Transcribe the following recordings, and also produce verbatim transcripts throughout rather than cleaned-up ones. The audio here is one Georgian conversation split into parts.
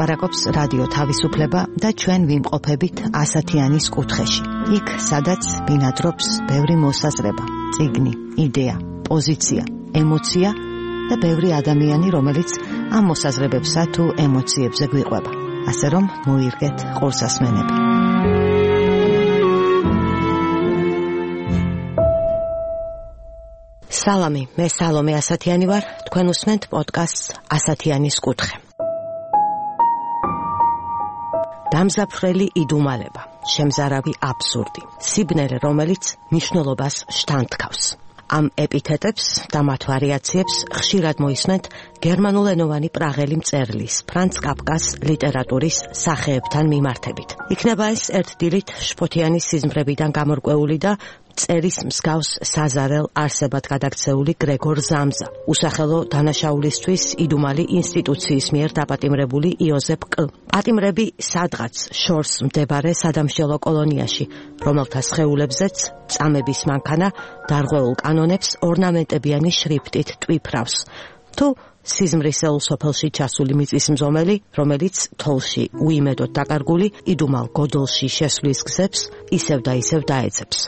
ლაპარაკობს რადიო თავისუფლება და ჩვენ ვიმყოფებით ასათიანის კუთხეში. იქ, სადაც ბინადრობს ბევრი მოსაზრება, წიგნი, იდეა, პოზიცია, ემოცია და ბევრი ადამიანი, რომელიც ამ მოსაზრებებსა თუ ემოციებზე გვიყვება. ასე რომ მოირგეთ ყურსასმენები. სალამი, მე სალომე ასათიანი ვარ, თქვენ უსმენთ პოდკასტს ასათიანის კუთხე. დამზაფრელი იდუმალება, შემზარავი აბსურდი, სიბნელე, რომელიც მნიშვნელობას შთანთქავს. ამ ეპითეტებს და მათ ვარიაციებს ხშირად მოისმენთ გერმანულენოვანი პრაღელი მწერლის ფრანც კაფკას ლიტერატურის სახეებთან მიმართებით. იქნება ეს ერთ დილით შფოთიანი სიზმრებიდან გამორკვეული და წერის მსგავს საზარელ არსებად გადაქცეული გრეგორ ზამზა, usახელო დანაშაულისთვის იდუმალი ინსტიტუციის მიერ დაპატიმრებული იოზეფ კლ. პატიმრები სადღაც შორს მდებარე სადამსჯელო კოლონიაში, რომელთა სხეულებზეც წამების მანქანა დარღვეულ კანონებს ორნამენტებიანი შრიფტით ტვიფრავს. თუ სიზმრისეულ სოფელში ჩასული მიწისმზომელი, რომელიც თოლში უიმედოდ დაკარგული იდუმალ გოდოლში შესვლის გზებს ისევ და ისევ დაეძებს.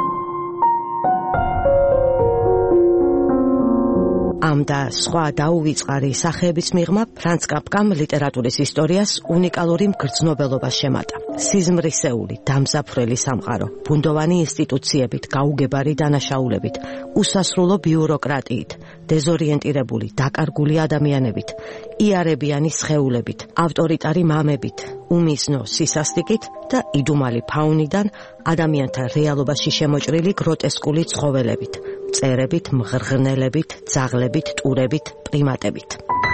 ამ და სხვა დაუვიწყარი სახეების მიღმა ფრანც კაფკამ ლიტერატურის ისტორიას უნიკალური მგრძნობელობა შემატა. სიზმრისეული, დამზაფრელი სამყარო, ბუნდოვანი ინსტიტუციებით, გაუგებარი დანაშაულებით, უსასრულო ბიუროკრატიით, დეზორიენტირებული, დაკარგული ადამიანებით, იარებიანი სხეულებით, ავტორიტარი მამებით, უმიზნო სისასტიკით და იდუმალი ფაუნიდან ადამიანთა რეალობაში შემოჭრილი გროტესკული ცხოველებით, მწერებით, მღრღნელებით, ძაღლებით, ტურებით, პრიმატებით.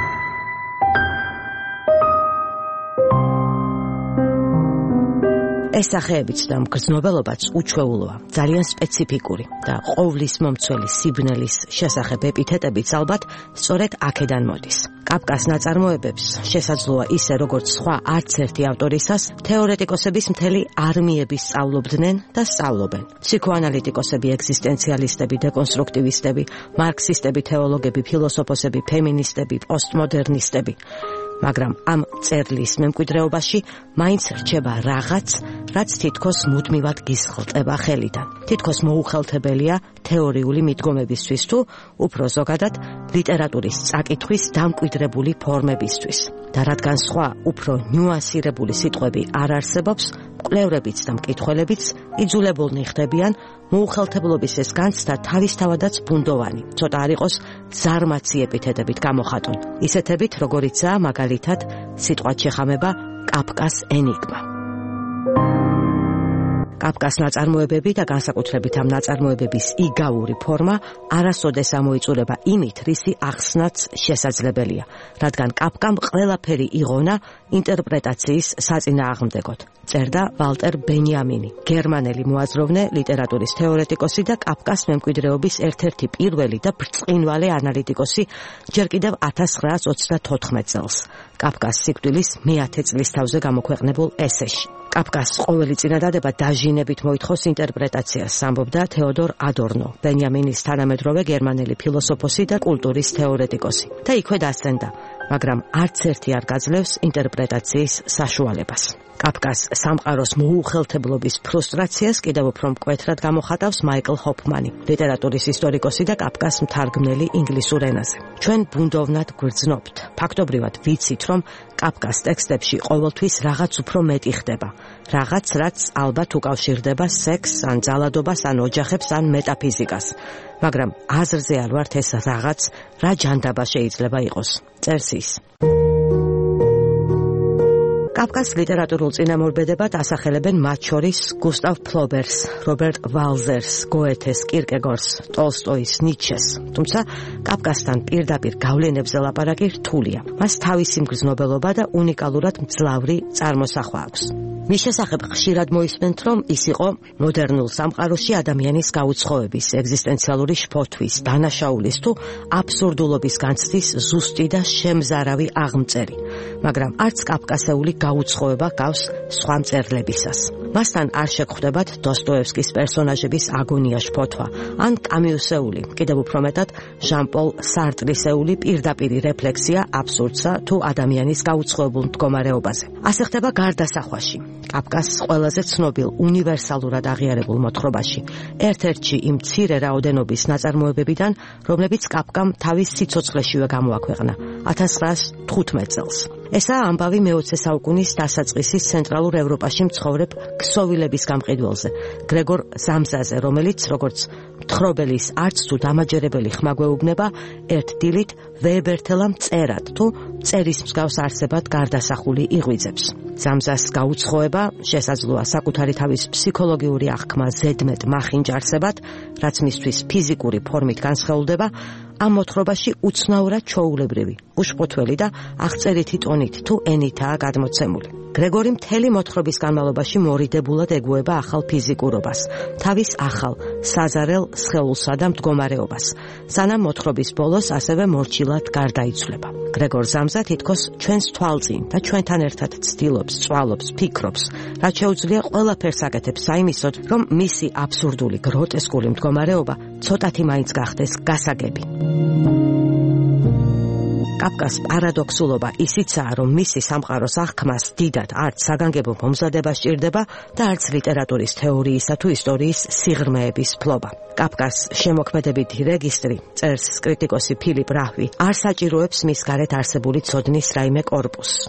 ეს სახეებიც და მგრძნობელობაც უჩვეულოა, ძალიან სპეციფიკური და ყოვლის მომცველი სიბნელის შესახებ ეპითეტებიც ალბათ სწორედ აქედან მოდის. კაფკას ნაწარმოებებს შესაძლოა ისე როგორც სხვა არც ერთი ავტორისას თეორეტიკოსების მთელი არმიები სწავლობდნენ და სწავლობენ. ფსიქოანალიტიკოსები, ეგზისტენციალისტები, დეკონსტრუქტივისტები, მარქსისტები, თეოლოგები, ფილოსოფოსები, ფემინისტები, პოსტმოდერნისტები. მაგრამ ამ წერლის მემკვიდრეობაში მაინც რჩება რაღაც, რაც თითქოს მუდმივად გიზღლტება ხელიდან. თითქოს მოუხელთებელია თეორიული მიდგომებისთვის თუ უფრო ზოგადად ლიტერატურის წაკითხვის დამკვიდრებული ფორმებისთვის. და რადგან სხვა უფრო ნიუანსირებული სიტყვები არ არსებობს, მკვლევრებიც და მკითხველებიც იძულებულნი ხდებიან მოუხელთებლობის ეს განცდა თავისთავადაც ბუნდოვანი, ცოტა არ იყოს ზარმაცი ეპითეტებით გამოხატონ, ისეთებით როგორიცაა მაგალითად სიტყვად შეხამება კაფკას ენიგმა. კაფკას ნაწარმოებები და განსაკუთრებით ამ ნაწარმოებების იგავური ფორმა არასოდეს ამოიწურება იმით, რისი ახსნაც შესაძლებელია, რადგან კაფკამ ყველაფერი იღონა ინტერპრეტაციის საწინააღმდეგოდ. წერდა ვალტერ ბენიამინი, გერმანელი მოაზროვნე, ლიტერატურის თეორეტიკოსი და კაფკას მემკვიდრეობის ერთ-ერთი პირველი და ბრწყინვალე ანალიტიკოსი ჯერ კიდევ ათას ცხრაას ოცდათოთხმეტ წელს, კაფკას სიკვდილის მეათე წლის თავზე გამოქვეყნებულ ესეში. კაფკას ყოველი წინადადება დაჟინებით მოითხოვს ინტერპრეტაციას, ამბობდა თეოდორ ადორნო, ბენიამინის თანამედროვე გერმანელი ფილოსოფოსი და კულტურის თეორეტიკოსი. და იქვე დასცენდა, მაგრამ არც ერთი არ გაძლევს ინტერპრეტაციის საშუალებას. კაფკას სამყაროს მოუხელთებლობის ფრუსტრაციას კიდევ უფრო მკვეთრად გამოხატავს მაიკლ ჰოფმანი, ლიტერატურის ისტორიკოსი და კაფკას მთარგმნელი ინგლისურ ენაზე. ჩვენ ბუნდოვნად გვგრძნობთ. ფაქტობრივად ვიცით, რომ კაფკას ტექსტებში ყოველთვის რაღაც უფრო მეტი ხდება. რაღაც, რაც ალბათ უკავშირდება სექსს, ან ძალადობას, ან ოჯახებს, ან მეტაფიზიკას. მაგრამ აზრზე არ ვართ ეს რაღაც, რა ჯანდაბა შეიძლება იყოს. წერს ის. კაფკას ლიტერატურულ წინამორბედებად ასახელებენ მათ შორის გუსტავ ფლობერს, რობერტ ვალზერს, გოეთეს, კირკეგორს, ტოლსტოის, ნიჩეს. თუმცა კაფკასთან პირდაპირ გავლენებზე ლაპარაკი რთულია. მას თავისი მგრძნობელობა და უნიკალურად მძლავრი წარმოსახვა აქვს. მის შესახებ ხშირად მოისმენთ, რომ ის იყო მოდერნულ სამყაროში ადამიანის გაუცხოების, ეგზისტენციალური შფოთვის, დანაშაულის თუ აბსურდულობის განცდის ზუსტი და შემზარავი აღმწერი. მაგრამ არც კაფკასეული გაუცხოება გავს სხვა მწერლებისას. მასთან არ შეგხვდებათ დოსტოევსკის პერსონაჟების აგონია შფოთვა, ან კამიუსეული, კიდევ უფრო მეტად ჟან-პოლ სარტრისეული პირდაპირი რეფლექსია აბსურდსა თუ ადამიანის გაუცხოებულ მდგომარეობაზე. ასე ხდება გარდასახვაში, კაფკას ყველაზე ცნობილ უნივერსალურად აღიარებულ მოთხრობაში, ერთ-ერთში იმ მცირე რაოდენობის ნაწარმოებებიდან, რომლებიც კაფკამ თავის სიცოცხლეშივე გამოაქვეყნა ათას ცხრაას თხუთმეტ წელს. ესაა ამბავი მეოცე საუკუნის დასაწყისის ცენტრალურ ევროპაში მცხოვრებ ქსოვილების გამყიდველზე, გრეგორ ზამზაზე, რომელიც, როგორც მთხრობელის არც თუ დამაჯერებელი ხმა გვეუბნება, ერთ დილით ვეებერთელა მწერად თუ წერის მსგავს არსებად გარდასახული იღვიძებს. ზამზას გაუცხოება შესაძლოა საკუთარი თავის ფსიქოლოგიური აღქმა ზედმეტ მახინჯარსებად, რაც მისთვის ფიზიკური ფორმით განსხეულდება, ამ მოთხრობაში უცნაურად ჩოულებრივი, უშფოთველი და აღწერითი ტონით თუ ენითაა გადმოცემული. გრეგორი მთელი მოთხრობის განმავლობაში მორიდებულად ეგუება ახალ ფიზიკურობას, თავის ახალ საზარელ სხეულსა და მდგომარეობას, სანამ მოთხრობის ბოლოს ასევე მორჩილად გარდაიცვლება. გრეგორ ზამზა თითქოს ჩვენს თვალწინ და ჩვენთან ერთად ცდილობს, წვალობს, ფიქრობს, რაც შეუძლია ყველაფერს აკეთებს საიმისოდ, რომ მისი აბსურდული, გროტესკული მდგომარეობა ცოტათი მაინც გახდეს გასაგები. კაფკას პარადოქსულობა ისიცაა, რომ მისი სამყაროს აღქმას დიდად არც საგანგებო მომზადება სჭირდება და არც ლიტერატურის თეორიისა თუ ისტორიის სიღრმეების ფლობა. კაფკას შემოქმედებითი რეგისტრი, წერს კრიტიკოსი ფილიპ რაჰვი, არ საჭიროებს მის გარეთ არსებული ცოდნის რაიმე კორპუსს.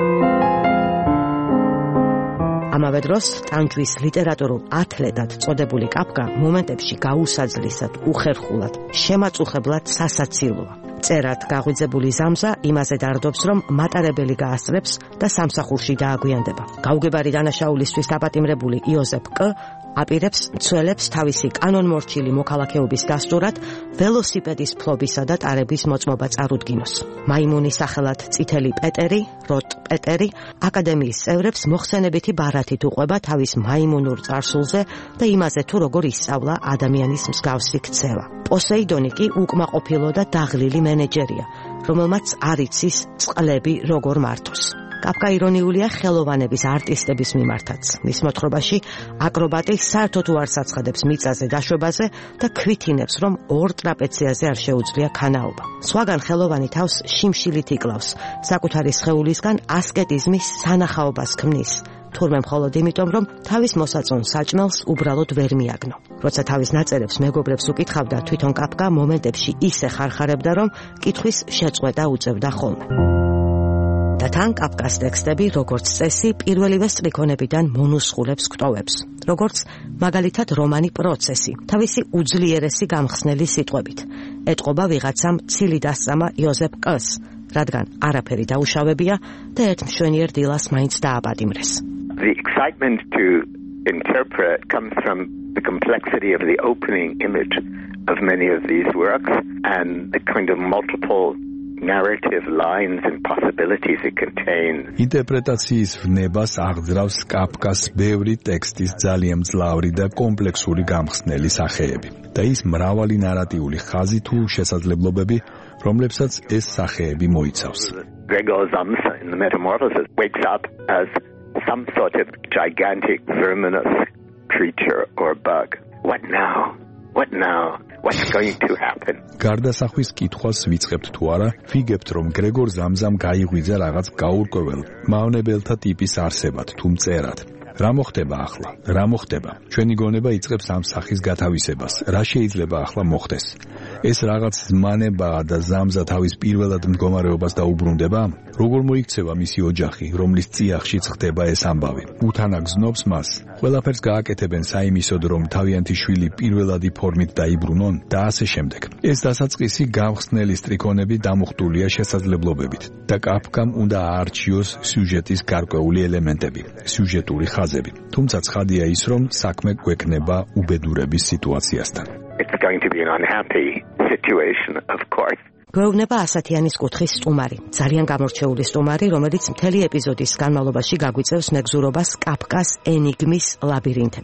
ამავე დროს ტანჯვის ლიტერატურულ ათლეტად წოდებული კაფკა მომენტებში გაუსაძლისად, უხერხულად, შემაწუხებლად სასაცილოა. წერად გაღვიძებული ზამზა იმაზე დარდობს, რომ მატარებელი გაასწრებს და სამსახურში დააგვიანდება. გაუგებარი დანაშაულისთვის დაპატიმრებული იოზეფ კ აპირებს მცველებს თავისი კანონმორჩილი მოქალაქეობის დასტურად ველოსიპედის ფლობისა და ტარების მოწმობა წარუდგინოს. მაიმუნის სახელად წითელი პეტერი, როტ პეტერი, აკადემიის წევრებს მოხსენებითი ბარათით უყვება თავის მაიმუნურ წარსულზე და იმაზე თუ როგორ ისწავლა ადამიანის მსგავსი ქცევა. პოსეიდონი კი უკმაყოფილო და დაღლილი მენეჯერია, რომელმაც არ იცის წყლები როგორ მართოს. კაფკა ირონიულია ხელოვანების არტისტების მიმართაც. მის მოთხრობაში აკრობატი საერთოდ უარს აცხადებს მიწაზე დაშვებაზე და ქვითინებს, რომ ორ ტრაპეციაზე არ შეუძლია ქანაობა. სხვაგან ხელოვანი თავს შიმშილით იკლავს, საკუთარი სხეულისგან ასკეტიზმის სანახაობას ქმნის. თურმე მხოლოდ იმიტომ, რომ თავის მოსაწონ საჭმელს უბრალოდ ვერ მიაგნო. როცა თავის ნაწერებს მეგობრებს უკითხავდა, თვითონ კაფკა მომენტებში ისე ხარხარებდა, რომ კითხვის შეწყვეტა უწევდა ხოლმე. და თან კაფკას ტექსტები, როგორც წესი, პირველივე სტრიქონებიდან მონუსხულებს გტოვებს, როგორც მაგალითად რომანი პროცესი, თავისი უძლიერესი გამხსნელი სიტყვებით. ეტყობა ვიღაცამ ცილი დასწამა იოზეფ კ-ს, რადგან არაფერი დაუშავებია და ერთ მშვენიერ დილას მაინც დააპატიმრეს. The excitement to interpret comes from the complexity of the opening image of many of these works and the kind of multiple narrative lines and possibilities it contains. ინტერპრეტაციის ვნებას აღძრავს კაფკას ბევრი ტექსტის ძალიან მძლავრი და კომპლექსური გამხსნელი სახეები და ის მრავალი ნარატიული ხაზი თუ შესაძლებლობები, რომლებსაც ეს სახეები მოიცავს. Gregor Samsa in the Metamorphosis wakes up as some sort of gigantic verminous creature or bug. What now? What now? What's going to happen? გარდასახვის კითხვას ვიწყებთ თუ არა, ვიგებთ, რომ გრეგორ ზამზამ გაიღვიძა რაღაც გაურკვეველ, მავნებელთა ტიპის არსებად თუ მწერად. რა მოხდება ახლა? რა მოხდება? ჩვენი გონება იწყებს ამ სახის გათავისებას. რა შეიძლება ახლა მოხდეს? ეს რაღაც ზმანებაა და ზამზა თავის პირველად მდგომარეობას დაუბრუნდება? როგორ მოიქცევა მისი ოჯახი, რომლის წიაღშიც ხდება ეს ამბავი? უთანა გზნობს მას. ყველაფერს გააკეთებენ საიმისოდ, რომ თავიანთი შვილი პირველადი ფორმით დაიბრუნონ და ასე შემდეგ. ეს დასაწყისი გამხსნელი სტრიქონები დამუხტულია შესაძლებლობებით და კაფკამ უნდა აარჩიოს სიუჟეტის გარკვეული ელემენტები, სიუჟეტური ხაზები. თუმცა ცხადია ის, რომ საქმე გვექნება უბედურების სიტუაციასთან. It's going to be an unhappy situation, of course. გვეუბნება ასათიანის კუთხის სტუმარი, ძალიან გამორჩეული სტუმარი, რომელიც მთელი ეპიზოდის განმავლობაში გაგვიწევს მეგზურობას კაფკას ენიგმის ლაბირინთებში.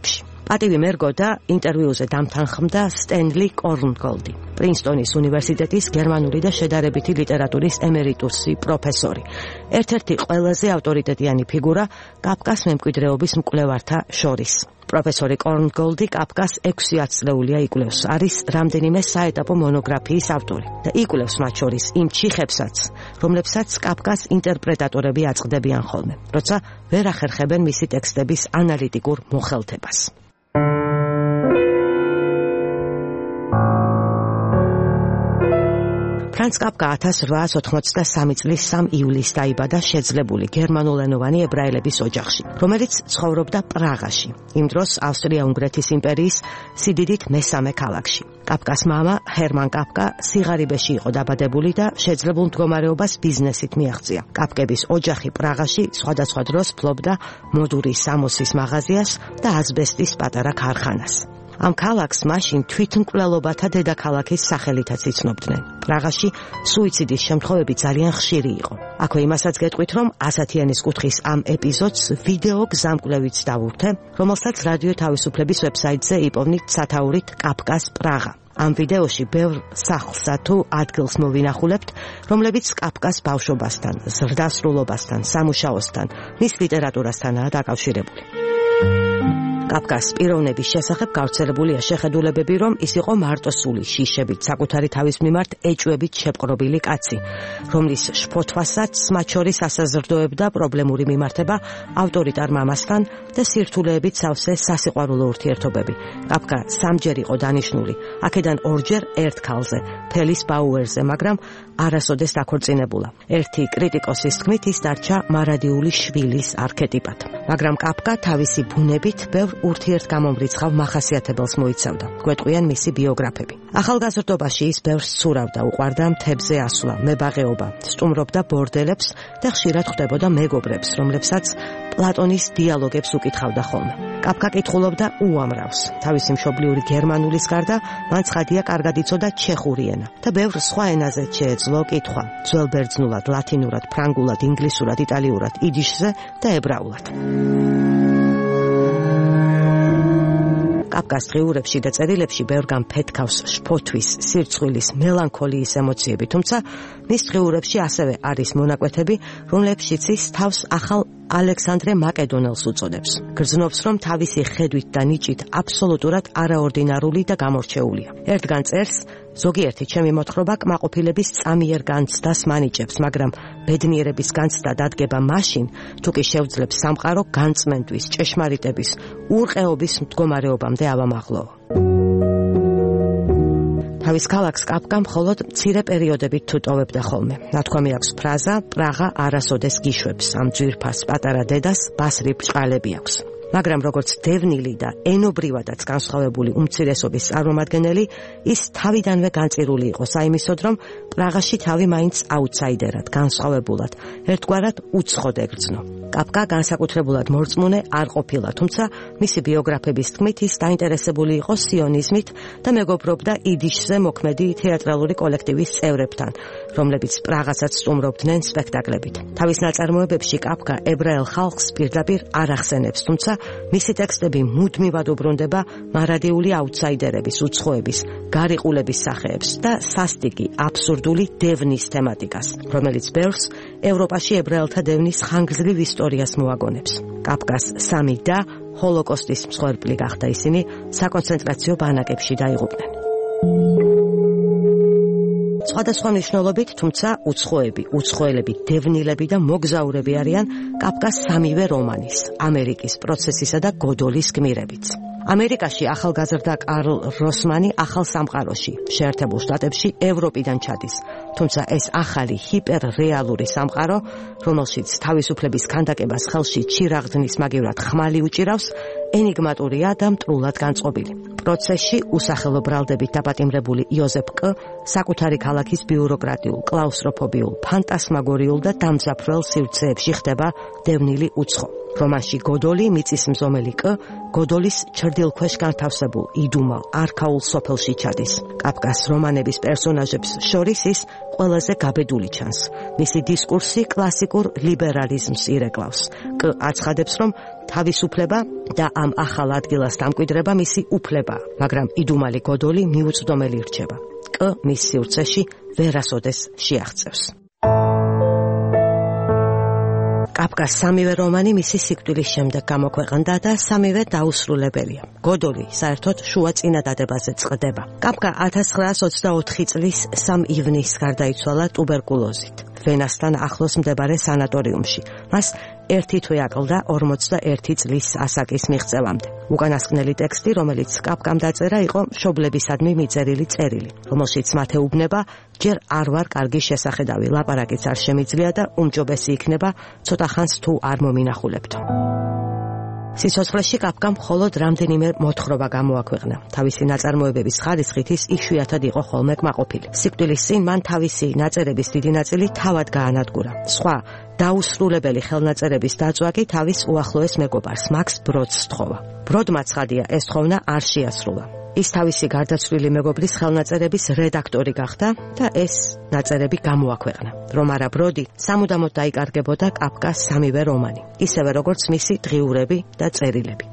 პატივი მერგო და ინტერვიუზე დამთანხმდა სტენლი კორნგოლდი, პრინსტონის უნივერსიტეტის გერმანული და შედარებითი ლიტერატურის ემერიტუსი პროფესორი, ერთ-ერთი ყველაზე ავტორიტეტიანი ფიგურა კაფკას მემკვიდრეობის მკვლევართა შორის. პროფესორი კორნგოლდი კაფკას ექვსი ათწლეულია იკვლევს, არის რამდენიმე საეტაპო მონოგრაფიის ავტორი და იკვლევს მათ შორის იმ ჩიხებსაც, რომლებსაც კაფკას ინტერპრეტატორები აწყდებიან ხოლმე, როცა ვერ ახერხებენ მისი ტექსტების ანალიტიკურ მოხელთებას. ფრანც კაფკა ათას რვაას ოთხმოცდასამი წლის სამი ივლისს დაიბადა შეძლებული გერმანულენოვანი ებრაელების ოჯახში, რომელიც ცხოვრობდა პრაღაში, იმ დროს ავსტრია-უნგრეთის იმპერიის სიდიდით მესამე ქალაქში. კაფკას მამა ჰერმან კაფკა სიღარიბეში იყო დაბადებული და შეძლებულ მდგომარეობას ბიზნესით მიაღწია. კაფკების ოჯახი პრაღაში სხვადასხვა დროს ფლობდა მოდურის სამოსის მაღაზიას და ასბესტის პატარა ქარხანას. ამ ქალაქს მაშინ თვითმკვლელობათა დედაქალაქის სახელითაც იცნობდნენ. პრაღაში სუიციდის შემთხვევები ძალიან ხშირი იყო. აქვე იმასაც გეტყვით, რომ ასათიანის კუთხის ამ ეპიზოდს ვიდეო გზამკვლევიც დავურთე, რომელსაც რადიო თავისუფლების ვებსაიტზე იპოვნით სათაურით კაფკას პრაღა. ამ ვიდეოში ბევრ სახლსა თუ ადგილს მოვინახულებთ, რომლებიც კაფკას ბავშვობასთან, ზრდასრულობასთან, სამუშაოსთან, მის ლიტერატურასთანაა დაკავშირებული. კაფკას პიროვნების შესახებ გავრცელებულია შეხედულებები, რომ ის იყო მარტოსული, შიშებით, საკუთარი თავის მიმართ ეჭვებით შეპყრობილი კაცი, რომლის შფოთვასაც მათ შორის ასაზრდოებდა პრობლემური მიმართება ავტორიტარ მამასთან და სირთულეებით სავსე სასიყვარულო ურთიერთობები. კაფკა სამჯერ იყო დანიშნული, აქედან ორჯერ ერთ ქალზე, ფელის ბაუერზე, მაგრამ არასოდეს დაქორწინებულა. ერთი კრიტიკოსის თქმით, ის დარჩა მარადიული შვილის არქეტიპად. მაგრამ კაფკა თავისი ბუნებით ბევრ ურთიერთგამომრიცხავ მახასიათებელს მოიცავდა. გვეტყვიან მისი ბიოგრაფები. ახალგაზრდობაში ის ბევრს ცურავდა, უყვარდა მთებზე ასვლა, მებაღეობა, სტუმრობდა ბორდელებს და ხშირად ხვდებოდა მეგობრებს, რომლებსაც პლატონის დიალოგებს უკითხავდა ხოლმე. კაფკა კითხულობდა უამრავს. თავისი მშობლიური გერმანულის გარდა, მან ცხადია კარგად იცოდა ჩეხური ენა და ბევრ სხვა ენაზე შეეძლო კითხვა, ძველ ბერძნულად, ლათინურად, ფრანგულად, ინგლისურად, იტალიურად, იდიშზე და ებრაულად. კაფკას დღიურებში და წერილებში ბევრგან ფეთქავს შფოთვის, სირცხვილის, მელანქოლიის ემოციები, თუმცა მის დღიურებში ასევე არის მონაკვეთები, რომლებშიც ის თავს ახალ ალექსანდრე მაკედონელს უწოდებს. გრძნობს, რომ თავისი ხედვით და ნიჭით აბსოლუტურად არაორდინარული და გამორჩეულია. ერთგან წერს, ზოგიერთი ჩემი მოთხრობა კმაყოფილების წამიერ განცდას მანიჭებს, მაგრამ ბედნიერების განცდა დადგება მაშინ, თუ კი შევძლებს სამყარო განწმენდვის, ჭეშმარიტების, ურყეობის მდგომარეობამდე ავამაღლოო. თავის ქალაქს კაფკა მხოლოდ მცირე პერიოდებით თუ ტოვებდა ხოლმე. ნათქვამი აქვს ფრაზა, პრაღა არასოდეს გიშვებს, ამ ძვირფას პატარა დედას ბასრი ბრჭყალები აქვს. მაგრამ როგორც დევნილი და ენობრივადაც განსხვავებული უმცირესობის წარმომადგენელი, ის თავიდანვე განწირული იყო საიმისოდ, რომ პრაღაში თავი მაინც აუთსაიდერად, განსხვავებულად, ერთგვარად უცხოდ ეგრძნო. კაფკა განსაკუთრებულად მორწმუნე არ ყოფილა, თუმცა მისი ბიოგრაფების თქმით ის დაინტერესებული იყო სიონიზმით და მეგობრობდა იდიშზე მოქმედი თეატრალური კოლექტივის წევრებთან, რომლებიც პრაღასაც სტუმრობდნენ სპექტაკლებით. თავის ნაწარმოებებში კაფკა ებრაელ ხალხს პირდაპირ არ ახსენებს, თუმცა მისი ტექსტები მუდმივად უბრუნდება მარადიული აუთსაიდერების, უცხოების, გარიყულების სახეებს და სასტიკი, აბსურდული დევნის თემატიკას, რომელიც ბევრს ევროპაში ებრაელთა დევნის ხანგრძლივ ისტორიას მოაგონებს. კაფკას სამი და ჰოლოკოსტის მსხვერპლი გახდა, ისინი საკონცენტრაციო ბანაკებში დაიღუპნენ. სხვადასხვა მნიშვნელობით, თუმცა უცხოები, უცხოელები, დევნილები და მოგზაურები არიან კაფკას სამივე რომანის, ამერიკის პროცესისა და გოდოლის გმირებიც. ამერიკაში ახალგაზრდა კარლ როსმანი ახალ სამყაროში, შეერთებულ შტატებში, ევროპიდან ჩადის. თუმცა ეს ახალი ჰიპერრეალური სამყარო, რომელშიც თავისუფლების ქანდაკებას ხელში ჩირაღდნის მაგივრად ხმალი უჭირავს, ენიგმატურია და მტრულად განწყობილი. პროცესში usახელო ბრალდებით დაპატიმრებული იოზეფ კ საკუთარი ქალაქის ბიუროკრატიულ, კლაუსტროფობიულ, ფანტასმაგორიულ და დამძაფრველ სივრცეებში ხდება დევნილი უცხო. რომანში გოდოლი, მიწის მზომელი კ გოდოლის ჩრდილქვეშ განთავსებულ იდუმალ არქაულ სოფელში ჩადის. კაფკას რომანების პერსონაჟებს შორის ის ყველაზე გაბედული ჩანს. მისი დისკურსი კლასიკურ ლიბერალიზმს ირეკლავს. კ აცხადებს, რომ თავისუფლება და ამ ახალ ადგილას დამკვიდრება მისი უფლებაა, მაგრამ იდუმალი გოდოლი მიუწვდომელი რჩება. კ მის სივრცეში ვერასოდეს შეაღწევს. კაფკას სამივე რომანი მისი სიკვდილის შემდეგ გამოქვეყნდა და სამივე დაუსრულებელია. გოდოლი საერთოდ შუა წინადადებაზე წყდება. კაფკა ათას ცხრაას ოცდაოთხი წლის სამ ივნისს გარდაიცვალა ტუბერკულოზით. ვენასთან ახლოს მდებარე სანატორიუმში. მას ერთი თვე აკლდა ორმოცდაერთი წლის ასაკის მიღწევამდე. უკანასკნელი ტექსტი, რომელიც კაფკამ დაწერა, იყო მშობლებისადმი მიწერილი წერილი, რომელშიც მათეუბნება ჯერ არ ვარ კარგი შესახედავი, ლაპარაკიც არ შემიძლია და უმჯობესი იქნება ცოტა ხანს თუ არ მომინახულებთო. სიცოცხლეში კაფკამ მხოლოდ რამდენიმე მოთხრობა გამოაქვეყნა. თავისი ნაწარმოებების ხარისხით ის იშვიათად იყო ხოლმე კმაყოფილი. სიკვდილის წინ მან თავისი ნაწერების დიდი ნაწილი თავად გაანადგურა. სხვა დაუსრულებელი ხელნაწერების დაწვა კი თავის უახლოეს მეგობარს მაქს ბროდს სთხოვა. ბროდმა ცხადია, ეს თხოვნა არ შეასრულა. ის თავისი გარდაცვლილი მეგობრის ხელნაწერების რედაქტორი გახდა და ეს ნაწერები გამოაქვეყნა. რომ არა ბროდი, სამუდამოდ დაიკარგებოდა კაფკას სამივე რომანი, ისევე როგორც მისი დღიურები და წერილები.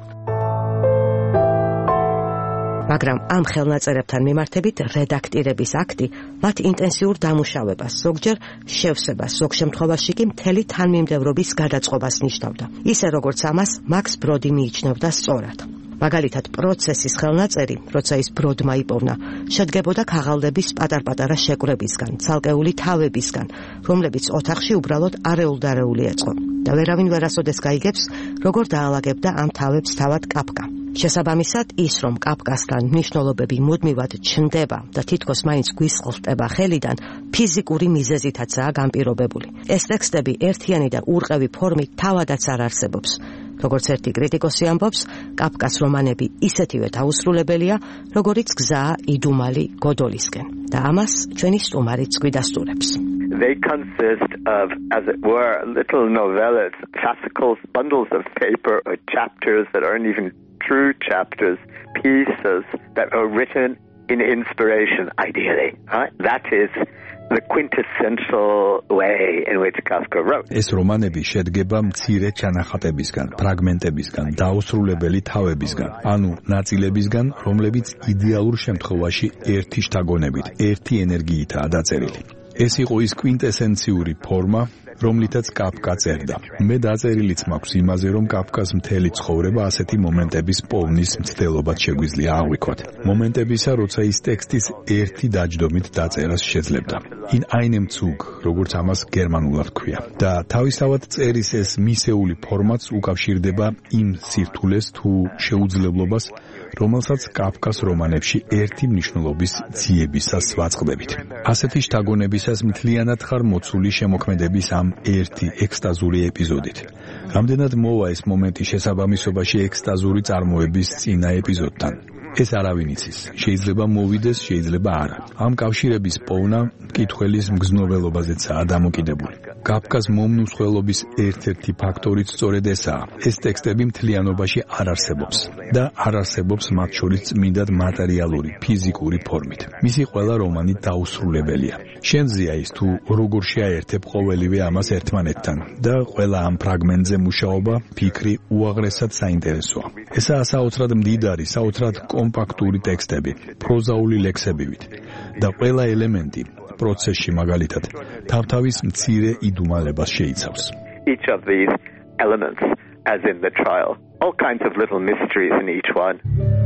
მაგრამ ამ ხელნაწერებთან მიმართებით რედაქტირების აქტი მათ ინტენსიურ დამუშავებას, ზოგჯერ შევსებას, ზოგ შემთხვევაში კი მთელი თანმიმდევრობის გადაწყობას ნიშნავდა. ისე როგორც ამას მაქს ბროდი მიიჩნევდა სწორად. მაგალითად, პროცესის ხელნაწერი, როცა ის ბროდმა იპოვნა, შედგებოდა ქაღალდების პატარ-პატარა შეკვრებისგან, ცალკეული თავებისგან, რომლებიც ოთახში უბრალოდ არეულ-დარეული ეწყო და ვერავინ ვერასოდეს გაიგებს, როგორ დაალაგებდა ამ თავებს თავად კაფკა. შესაბამისად, ის რომ კაფკასთან მნიშვნელობები მუდმივად ჩნდება და თითქოს მაინც გვისყლტება ხელიდან, ფიზიკური მიზეზითაცაა განპირობებული. ეს ტექსტები ერთიანი და ურყევი ფორმით თავადაც არ არსებობს. როგორც ერთი კრიტიკოსი ამბობს, კაფკას რომანები ისეთივე დაუსრულებელია, როგორიც გზაა იდუმალი გოდოლისკენ. და ამას ჩვენი სტუმარიც გვიდასტურებს. They consist of, as it were, little novellas, fascicles, bundles of paper or chapters that aren't even true chapters, pieces that are written in inspiration, ideally. Right? That is the quintessential way in which Kafka wrote. ეს რომანები შედგება მცირე ჩანახატებისგან, ფრაგმენტებისგან, დაუსრულებელი თავებისგან, ანუ ნაწილებისგან, რომლებიც იდეალურ შემთხვევაში ერთი შთაგონებით, ერთი ენერგიითაა დაწერილი. ეს იყო ის კვინტესენციური ფორმა, რომლითაც კაფკა წერდა. მე დაწერილიც მაქვს იმაზე, რომ კაფკას მთელი ცხოვრება ასეთი მომენტების პოვნის მცდელობად შეგვიძლია აღვიქვათ. მომენტებისა, როცა ის ტექსტის ერთი დაჯდომით დაწერას შეძლებდა. In einem Zug, როგორც ამას გერმანულად ქვია. და თავისთავად წერის ეს მისეული ფორმაც უკავშირდება იმ სირთულეს თუ შეუძლებლობას, რომელსაც კაფკას რომანებში ერთი მნიშვნელობის ძიებისას ვაწყდებით. ასეთი შთაგონებისას მთლიანად ხარ მოცული შემოქმედების ამ ერთი ექსტაზური ეპიზოდით. რამდენად მოვა ეს მომენტი შესაბამისობაში ექსტაზური წარმოების წინა ეპიზოდთან? ეს არავინ იცის. შეიძლება მოვიდეს, შეიძლება არა. ამ კავშირების პოვნა მკითხველის მგზნობელობაზეცაა დამოკიდებული. კაფკას მომნუსხველობის ერთ-ერთი ფაქტორიც სწორედ ესაა. ეს ტექსტები მთლიანობაში არ არსებობს და არ არსებობს მათ შორის წმინდად მატერიალური, ფიზიკური ფორმით. მისი ყველა რომანი დაუსრულებელია. შენზეა ის თუ როგორ შეაერთებ ყოველივე ამას ერთმანეთთან და ყველა ამ ფრაგმენტზე მუშაობა, ფიქრი უაღრესად საინტერესოა. ესაა საოცრად მდიდარი, საოცრად კომპაქტური ტექსტები, პროზაული ლექსებივით და ყველა ელემენტი პროცესში მაგალითად თავთავის მცირე იდუმალებას შეიცავს. Each of these elements, as in the trial, all kinds of little mysteries in each one.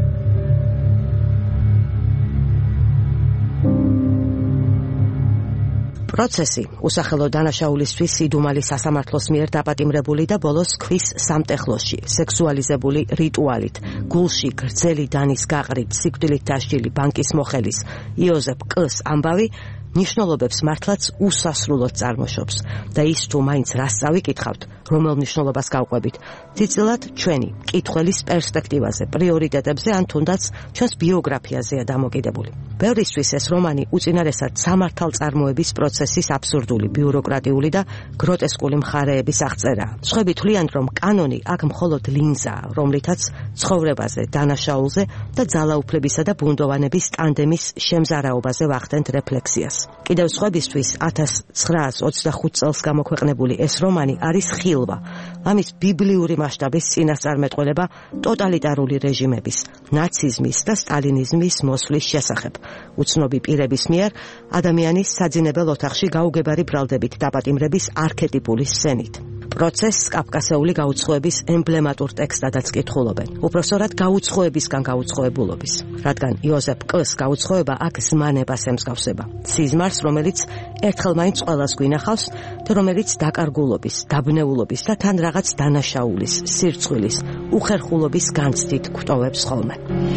პროცესი უსახელო დანაშაულისთვის იდუმალი სასამართლოს მიერ დაპატიმრებული და ბოლოს ქვის სამტეხლოში, სექსუალიზებული რიტუალით, გულში გრძელი დანის გაყრით, სიკვდილით დასჯილი ბანკის მოხელის იოზეფ კ-ს ამბავი ნიშნულობებს მართლაც უსასრულოდ წარმოშობს და ის თუ მაინც რას წავიკითხავთ, რომელ ნიშნულობას გავყვებით, ციცილად ჩვენი კითხველის პერსპექტივაზე, პრიორიტეტებზე ან თუნდაც ჩვენს ბიოგრაფიაზეა დამოკიდებული. ბევრისთვის ეს რომანი უწინარესად სამართალწარმოების პროცესის აბსურდული, ბიუროკრატიული და გროტესკული მხარეების აღწერაა. სხვები თვლიან, რომ კანონი აქ მხოლოდ ლინზაა, რომლითაც ცხოვრებაზე, დანაშაულზე და ძალაუფლებისა და ბუნდოვანების ტანდემის შემზარავაზე ვახდენთ რეფლექსიას. კიდევ სხვებისთვის ათას ცხრაას ოცდახუთ წელს გამოქვეყნებული ეს რომანი არის ხილვა, ამის ბიბლიური მასშტაბის წინასწარმეტყველება ტოტალიტარული რეჟიმების, ნაციზმის და სტალინიზმის მოსვლის შესახებ. უცნობი პირების მიერ ადამიანის საძინებელ ოთახში გაუგებარი ბრალდებით დაპატიმრების არქეტიპული სცენით. პროცესს კაფკასეული გაუცხოების ემბლემატურ ტექსტადაც კითხულობენ. უпроსორად გაუცხოებისგან გაუცხოებულობის, რადგან იოზეფ კ-ს გაუცხოება აქ ზმანებას ემსგავსება. სიზმარს, რომელიც ერთხელ მაინც ყველას გვინახავს და რომელიც დაკარგულობის, დაბნეულობის და თან რაღაც დანაშაულის, სირცხვილის, უხერხულობის განცდით გვტოვებს ხოლმე.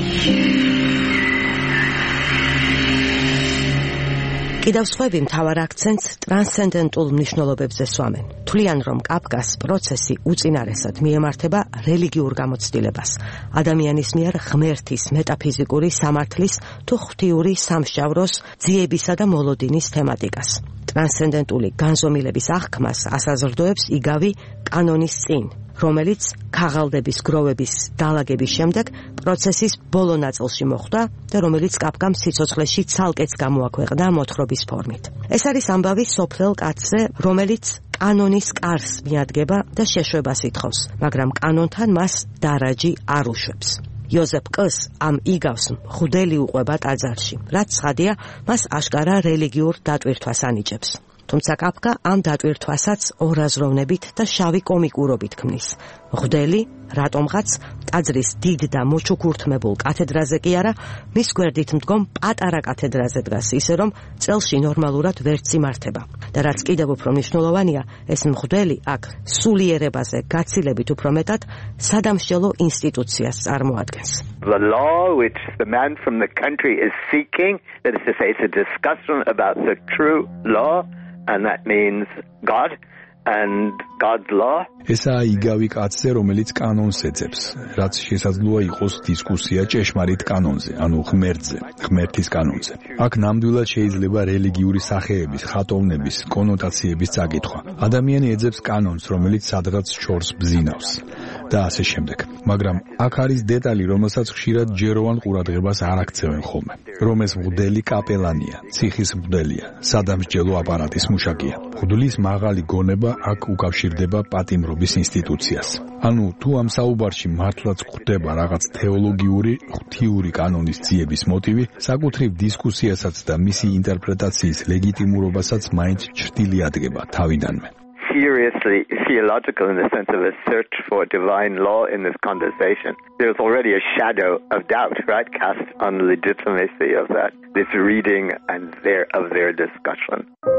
კიდევ სხვები მთავარ აქცენტს ტრანსცენდენტულ მნიშვნელობებზე სვამენ. თვლიან, რომ კაფკას პროცესი უწინარესად მიემართება რელიგიურ გამოცდილებას, ადამიანის მიერ ღმერთის მეტაფიზიკური სამართლის თუ ღვთიური სამსჯავროს ძიებისა და მოლოდინის თემატიკას. ტრანსცენდენტული განზომილების აღქმას ასაზრდოებს იგავი კანონის წინ, რომელიც ქაღალდების გროვების დალაგების შემდეგ პროცესის ბოლო ნაწილში მოხვდა და რომელიც კაფკამ სიცოცხლეში ცალკეც გამოაქვეყნა მოთხრობის ფორმით. ეს არის ამბავი სოფლელ კაცზე, რომელიც კანონის კარს მიადგება და შეშვებას ითხოვს, მაგრამ კანონთან მას დარაჯი არ უშვებს. იოზეფ კ-ს ამ იგავს მღვდელი უყვება ტაძარში, რაც ცხადია, მას აშკარა რელიგიურ დატვირთვას ანიჭებს. თუმცა კაფკა ამ დატვირთვასაც ორაზროვნებით და შავი კომიკურობით ქმნის. მღვდელი, რატომღაც ტაძრის დიდ და მოჩუქურთმებულ კათედრაზე კი არა, მის გვერდით მდგომ პატარა კათედრაზე დგას, ისე რომ წელში ნორმალურად ვერც იმართება. და რაც კიდევ უფრო მნიშვნელოვანია, ეს მღვდელი აქ სულიერებაზე გაცილებით უფრო მეტად სადამსჯელო ინსტიტუციას წარმოადგენს. The law which the man from the country is seeking, that is to say, it's a discussion about the true law, and that means God and God's law. ესაა იგავი კაცზე, რომელიც კანონს ეძებს, რაც შესაძლოა იყოს დისკუსია ჭეშმარიტ კანონზე, ანუ ღმერთზე, ღმერთის კანონზე. აქ ნამდვილად შეიძლება რელიგიური სახეების, ხატოვნების, კონოტაციების წაკითხვა. ადამიანი ეძებს კანონს, რომელიც სადღაც შორს ბზინავს და ასე შემდეგ. მაგრამ აქ არის დეტალი, რომელსაც ხშირად ჯეროვან ყურადღებას არ აქცევენ ხოლმე. რომ ეს მღვდელი კაპელანია, ციხის მღვდელია, სადამსჯელო აპარატის მუშაკია. მღვდლის მაღალი გონება აქ უკავშირდება პატიმრობის ინსტიტუციას. ანუ თუ ამ საუბარში მართლაც გვხვდება რაღაც თეოლოგიური, ღვთიური კანონის ძიების მოტივი, საკუთრივ დისკუსიასაც და მისი ინტერპრეტაციის ლეგიტიმურობასაც მაინც ჭრტილი ადგება თავიდანვე. Seriously theological in the sense of a search for divine law in this conversation. There's already a shadow of doubt, right, cast on the legitimacy of that, this reading and their of their discussion.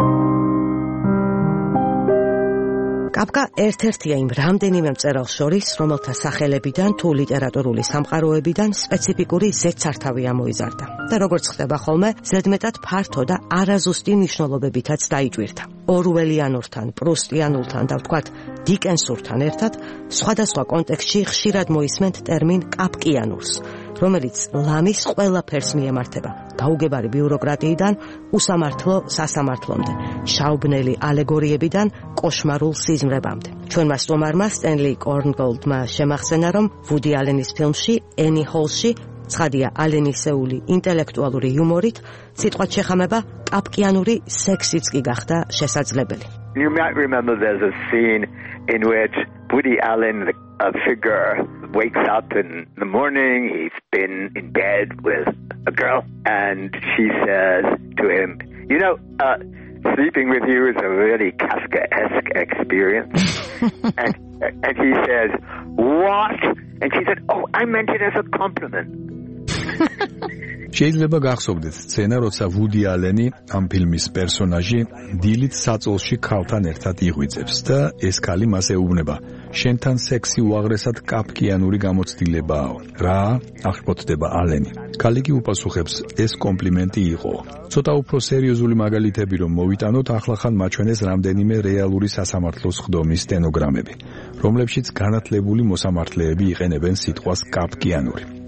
კაფკა ერთ-ერთია იმ რამდენიმე მწერალს შორის, რომელთა სახელებიდან თუ ლიტერატურული სამყაროებიდან სპეციფიკური ზედსართავი ამოიზარდა და როგორც ხდება ხოლმე, ზედმეტად ფართო და არაზუსტი მნიშვნელობებითაც დაიჭვირთა. ორუელიანურთან, პრუსტიანულთან და ვთქვათ დიკენსურთან ერთად სხვადასხვა კონტექსტში ხშირად მოისმენთ ტერმინ კაფკიანურს, რომელიც ლამის ყველაფერს მიემართება, გაუგებარი ბიუროკრატიიდან უსამართლო სასამართლომდე, შაუბნელი ალეგორიებიდან კოშმარულ სიზმრებამდე. ჩვენმა სტუმარმა სტენლი კორნგოლდმა შემახსენა, რომ ვუდი ალენის ფილმში ენი ჰოლში ცხადია ალენისეული ინტელექტუალური იუმორით სიტყვად შეხამება კაფკიანური სექსიც კი გახდა შესაძლებელი. You might remember there's a scene in which Woody Allen, the a figure, wakes up in the morning, he's been in bed with a girl, and she says to him, you know, uh, sleeping with you is a really Kafkaesque experience. and, and he says, what? And she said, oh, I meant it as a compliment. შეიძლება გახსოვდეთ სცენა, როცა ვუდი ალენი ამ ფილმის პერსონაჟი დილით საწოლში ქალთან ერთად იღვიძებს და ეს ქალი მას ეუბნება, შენთან სექსი უაღრესად კაფკიანური გამოცდილებაა. რა? აღშფოთდება ალენი. ქალი კი უპასუხებს, ეს კომპლიმენტი იყო. ცოტა უფრო სერიოზული მაგალითები რომ მოვიტანოთ, ახლახან მაჩვენეს რამდენიმე რეალური სასამართლოს ხდომის სტენოგრამები, რომლებშიც განათლებული მოსამართლეები იყენებენ სიტყვას კაფკიანური.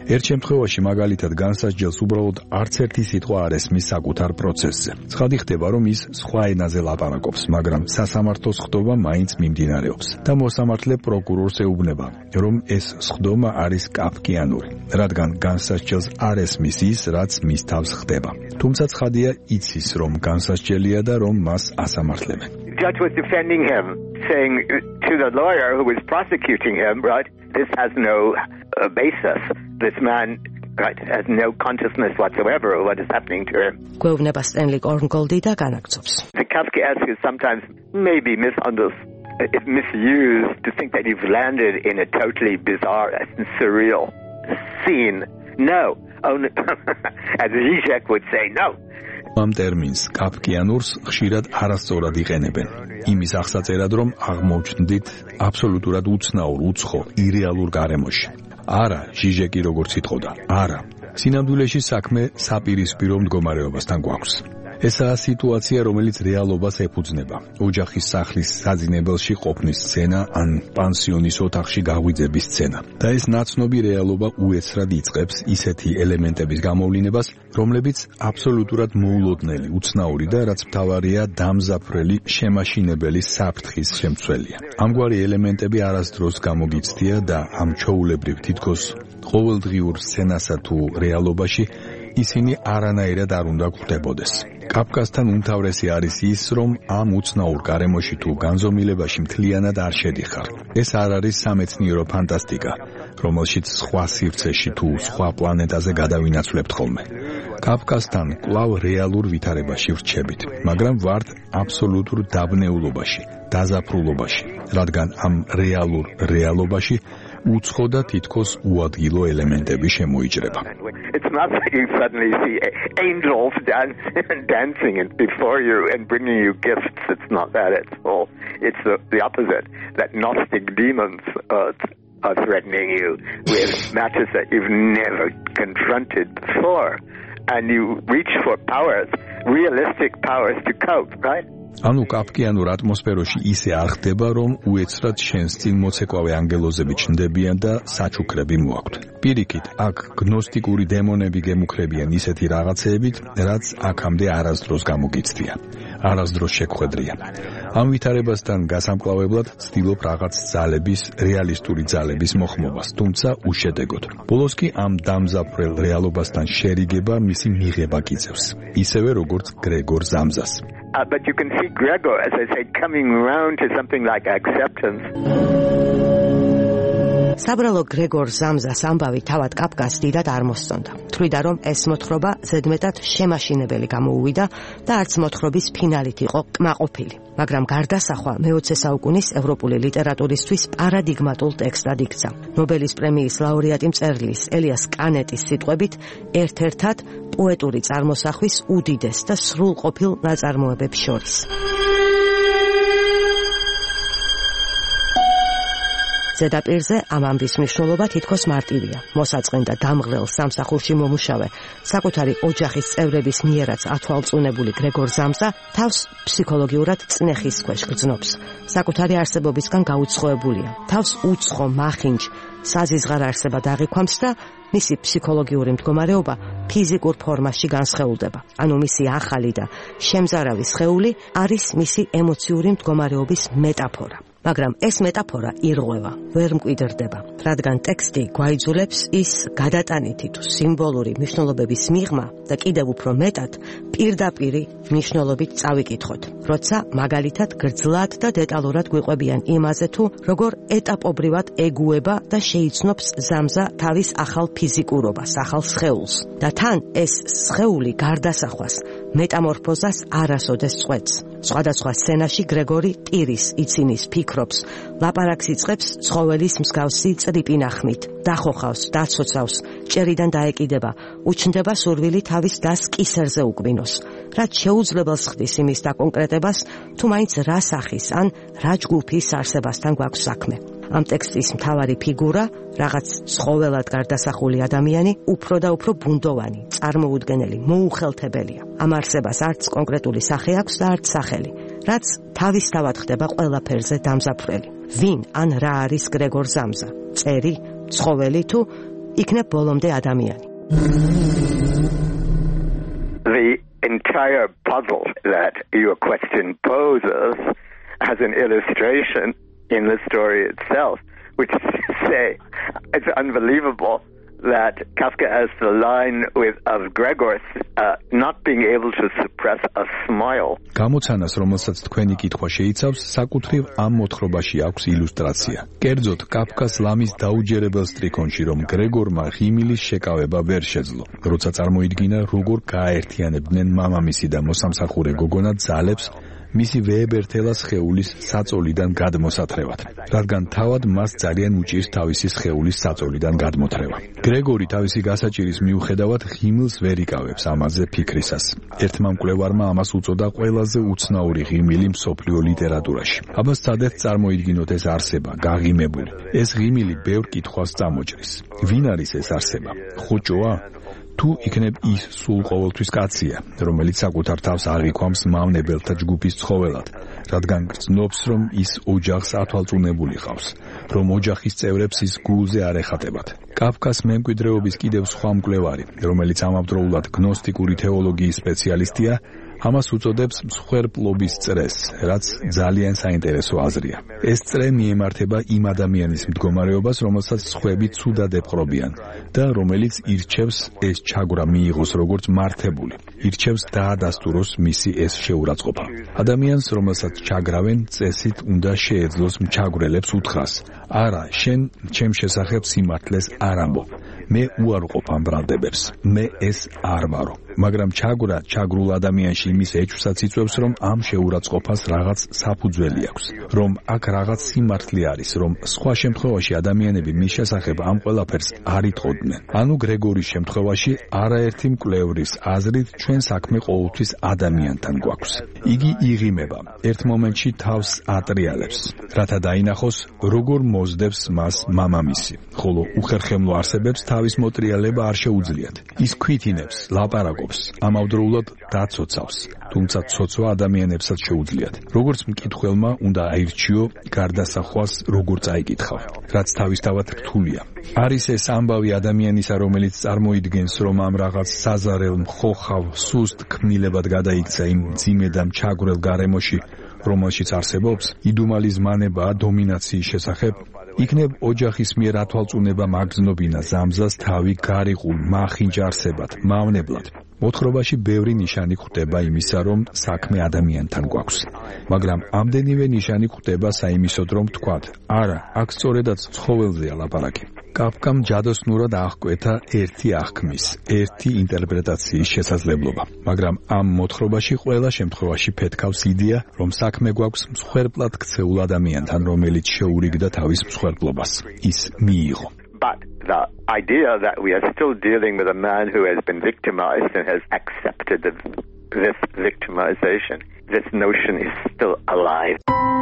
ერთ შემთხვევაში მაგალითად განსასჯელს უბრალოდ არც ერთი სიტყვა არ ესმის საკუთარ პროცესზე. ცხადი ხდება, რომ ის სხვა ენაზე ლაპარაკობს, მაგრამ სასამართლოს ხდომა მაინც მიმდინარეობს და მოსამართლე პროკურორს ეუბნება, რომ ეს სხდომა არის კაფკიანური, რადგან განსასჯელს არ ესმის ის, რაც მის თავს ხდება. თუმცა ცხადია იცის, რომ განსასჯელია და რომ მას ასამართლებენ. Judge was defending him, saying to the lawyer who was prosecuting him, right, this has no uh, basis. This man, right, has no consciousness whatsoever of what is happening to him. გვეუბნება სტენლი კორნგოლდი და განაგრძობს. The Kafkaesque is sometimes maybe misunderstood, it's misused to think that you've landed in a totally bizarre and surreal scene. No, only, as Zizek would say, no. ამ ტერმინს კაფკიანურს ხშირად არასწორად იყენებენ. იმის აღსაწერად, რომ აღმოჩნდით აბსოლუტურად უცნაურ, უცხო, ირეალურ გარემოში. არა, ჟიჟეკი როგორც იტყოდა, არა. სინამდვილეში საქმე საპირისპირო მდგომარეობასთან გვაქვს. ესაა სიტუაცია, რომელიც რეალობას ეფუძნება. ოჯახის სახლის საძინებელში ყოფნის სცენა ან პანსიონის ოთახში გაღვიძების სცენა. და ეს ნაცნობი რეალობა უეცრად იწყებს ისეთი ელემენტების გამოვლინებას, რომლებიც აბსოლუტურად მოულოდნელი, უცნაური და რაც მთავარია დამზაფრელი, შემაშინებელი საფრთხის შემცველია. ამგვარი ელემენტები არასდროს გამოგიცდია და ამ ჩვეულებრივ თითქოს ყოველდღიურ სცენასა თუ რეალობაში ისინი არანაირად არ უნდა გვხვდებოდეს. კაფკასთან უმთავრესი არის ის, რომ ამ უცნაურ გარემოში თუ განზომილებაში მთლიანად არ შედიხარ. ეს არ არის სამეცნიერო ფანტასტიკა, რომელშიც სხვა სივრცეში თუ სხვა პლანეტაზე გადავინაცვლებთ ხოლმე. კაფკასთან კვლავ რეალურ ვითარებაში ვრჩებით, მაგრამ ვართ აბსოლუტურ დაბნეულობაში, დაზაფრულობაში, რადგან ამ რეალურ რეალობაში უცხო და თითქოს უადგილო ელემენტები შემოიჭრება. It's not like you suddenly see angels dancing, dancing before you and bringing you gifts. It's not that at all. It's the, the opposite. That Gnostic demons uh, are threatening you with matters that you've never confronted before. And you reach for powers, realistic powers to cope, right? ანუ კაფკიანურ ატმოსფეროში ისე არ ხდება, რომ უეცრად შენს წინ მოცეკვავე ანგელოზები ჩნდებიან და საჩუქრები მოაქვთ. პირიქით, აქ გნოსტიკური დემონები გემუქრებიან ისეთი რაღაცეებით, რაც აქამდე არასდროს გამოგიცდია, არასდროს შეგხვედრია. ამ ვითარებასთან გასამკლავებლად ცდილობ რაღაც ძალების, რეალისტური ძალების მოხმობას, თუმცა უშედეგოდ. ბოლოს კი ამ დამზაფრელ რეალობასთან შერიგება მისი მიღება გიწევს, ისევე როგორც გრეგორ ზამზას. Uh, but you can see Gregor, as I say, coming around to something like acceptance. საბრალო გრეგორ ზამზას ამბავი თავად კაფკას დიდად არ მოსწონდა. თვლიდა, რომ ეს მოთხრობა ზედმეტად შემაშინებელი გამოუვიდა და არც მოთხრობის ფინალით იყო კმაყოფილი. მაგრამ გარდასახვა მეოცე საუკუნის ევროპული ლიტერატურისთვის პარადიგმატულ ტექსტად იქცა. ნობელის პრემიის ლაურეატი მწერლის ელიას კანეტის სიტყვებით, ერთ-ერთად პოეტური წარმოსახვის უდიდეს და სრულყოფილ ნაწარმოებებს შორის. ზედაპირზე ამ ამბის მნიშვნელობა თითქოს მარტივია. მოსაწყენ და დამღლელ სამსახურში მომუშავე, საკუთარი ოჯახის წევრების მიერაც ათვალწუნებული გრეგორ ზამზა თავს ფსიქოლოგიურად წნეხის ქვეშ გრძნობს. საკუთარი არსებობისგან გაუცხოებულია. თავს უცხო, მახინჯ, საზიზღარ არსებად აღიქვამს და მისი ფსიქოლოგიური მდგომარეობა ფიზიკურ ფორმაში განსხეულდება. ანუ მისი ახალი და შემზარავი სხეული არის მისი ემოციური მდგომარეობის მეტაფორა. მაგრამ ეს მეტაფორა ირღვევა, ვერ მკვიდრდება, რადგან ტექსტი გვაიძულებს ის გადატანითი თუ სიმბოლური მნიშვნელობების მიღმა და კიდევ უფრო მეტად პირდაპირი მნიშვნელობით წავიკითხოთ, როცა მაგალითად გრძლად და დეტალურად გვიყვებიან იმაზე თუ როგორ ეტაპობრივად ეგუება და შეიცნობს ზამზა თავის ახალ ფიზიკურობას, ახალ სხეულს და თან ეს სხეული გარდასახვას, მეტამორფოზას არასოდეს წყვეტს. სხვადასხვა სცენაში გრეგორი ტირის, იცინის, ფიქრობს, ლაპარაკს იწყებს ცხოველის მსგავსი წრიპინახმით, დახოხავს, დაცოცავს, ჭერიდან დაეკიდება, უჩნდება სურვილი თავის დას კისერზე უკბინოს, რაც შეუძლებელს ხდის იმის დაკონკრეტებას, თუ მაინც რა სახის ან რა ჯგუფის არსებასთან გვაქვს საქმე. ამ ტექსტის მთავარი ფიგურა, რაღაც ცხოველად გარდასახული ადამიანი, უფრო და უფრო ბუნდოვანი, წარმოუდგენელი, მოუხელთებელია. ამ არსებას არც კონკრეტული სახე აქვს და არც სახელი, რაც თავისთავად ხდება ყველაფერზე დამზაფრელი. ვინ ან რა არის გრეგორ ზამზა? წერი, ცხოველი თუ იქნებ ბოლომდე ადამიანი. The entire puzzle that your question poses has an illustration in the story itself, which is to say, it's unbelievable that Kafka has the line with of Gregor uh, not being able to suppress a smile. გამოცანას, რომელსაც თქვენი კითხვა შეიცავს, საკუთრივ ამ მოთხრობაში აქვს ილუსტრაცია. კერძოდ, კაფკას ლამის დაუჯერებელ სტრიქონში, რომ გრეგორმა ღიმილის შეკავება ვერ შეძლო, როცა წარმოიდგინა, როგორ გააერთიანებდნენ მამამისი და მოსამსახურე გოგონა ძალებს მისი ვეებერთელას სხეულის საწოლიდან გადმოსათრევად, რადგან თავად მას ძალიან უჭირს თავისი სხეულის საწოლიდან გადმოთრევა. გრეგორი თავისი გასაჭირის მიუხედავად ღიმილს ვერ იკავებს ამაზე ფიქრისას. ერთმა მკვლევარმა ამას უწოდა ყველაზე უცნაური ღიმილი მსოფლიო ლიტერატურაში. აბა სადაც წარმოიდგინოთ ეს არსება, გაღიმებული. ეს ღიმილი ბევრ კითხვას წამოჭრის. ვინ არის ეს არსება? ხოჭოა? თუ იქნებ ის სულ ყოველთვის კაცია, რომელიც საკუთარ თავს აღიქვამს მავნებელთა ჯგუფის ცხოველად, რადგან გრძნობს, რომ ის ოჯახს ათვალწუნებული ყავს, რომ ოჯახის წევრებს ის გულზე არ ეხატებათ. კაფკას მემკვიდრეობის კიდევ სხვა მკვლევარი, რომელიც ამავდროულად გნოსტიკური თეოლოგიის სპეციალისტია, ამას უწოდებს მსხვერპლობის წრეს, რაც ძალიან საინტერესო აზრია. ეს წრე მიემართება იმ ადამიანის მდგომარეობას, რომელსაც სხვები ცუდად ეპყრობიან და რომელიც ირჩევს ეს ჩაგვრა მიიღოს როგორც მართებული, ირჩევს დაადასტუროს მისი ეს შეურაცხყოფა. ადამიანს, რომელსაც ჩაგრავენ, წესით უნდა შეეძლოს მჩაგვრელებს უთხრას: არა, შენ ჩემ შესახებ სიმართლეს არ ამბობ. მე უარყოფ ამ ბრალდებებს. მე ეს არ ვარო. მაგრამ ჩაგვრა ჩაგრულ ადამიანში იმის ეჭვსაც იწვევს, რომ ამ შეურაცხყოფას რაღაც საფუძველი აქვს, რომ აქ რაღაც სიმართლე არის, რომ სხვა შემთხვევაში ადამიანები მის შესახებ ამ ყველაფერს არ იტყოდნენ. ანუ გრეგორის შემთხვევაში არაერთი მკვლევრის აზრით ჩვენ საქმე ყოველთვის ადამიანთან გვაქვს. იგი იღიმება, ერთ მომენტში თავს ატრიალებს, რათა დაინახოს, როგორ მოძდებს მას მამამისი, ხოლო უხერხემლო არსებებს თავის მოტრიალება არ შეუძლიათ. ის ქვითინებს, ლაპარაკობს, ამავდროულად დაცოცავს, თუმცა ცოცვა ადამიანებსაც შეუძლიათ. როგორც მკითხველმა უნდა აირჩიო გარდასახვას როგორ წაიკითხავ, რაც თავისთავად რთულია. არის ეს ამბავი ადამიანისა, რომელიც წარმოიდგენს, რომ ამ რაღაც საზარელ, მხოხავ, სუსტ ქმნილებად გადაიქცა იმ მძიმე და მჩაგვრელ გარემოში, რომელშიც არსებობს იდუმალი ზმანება დომინაციის შესახებ, იქნებ ოჯახის მიერ ათვალწუნება მაგზნობინა ზამზას თავი გარიყულ მახინჯ არსებად, მავნებლად. მოთხრობაში ბევრი ნიშანი გვხვდება იმისა, რომ საქმე ადამიანთან გვაქვს. მაგრამ ამდენივე ნიშანი გვხვდება საიმისოდ, რომ ვთქვათ, არა, აქ სწორედაც ცხოველზეა ლაპარაკი. კაფკამ ჯადოსნურად აღკვეთა ერთი აღქმის, ერთი ინტერპრეტაციის შესაძლებლობა. მაგრამ ამ მოთხრობაში ყველა შემთხვევაში ფეთქავს იდეა, რომ საქმე გვაქვს მსხვერპლად ქცეულ ადამიანთან, რომელიც შეურიგდა თავის მსხვერპლობას. ის მიიღო. But the idea that we are still dealing with a man who has been victimized and has accepted the, this victimization, this notion is still alive.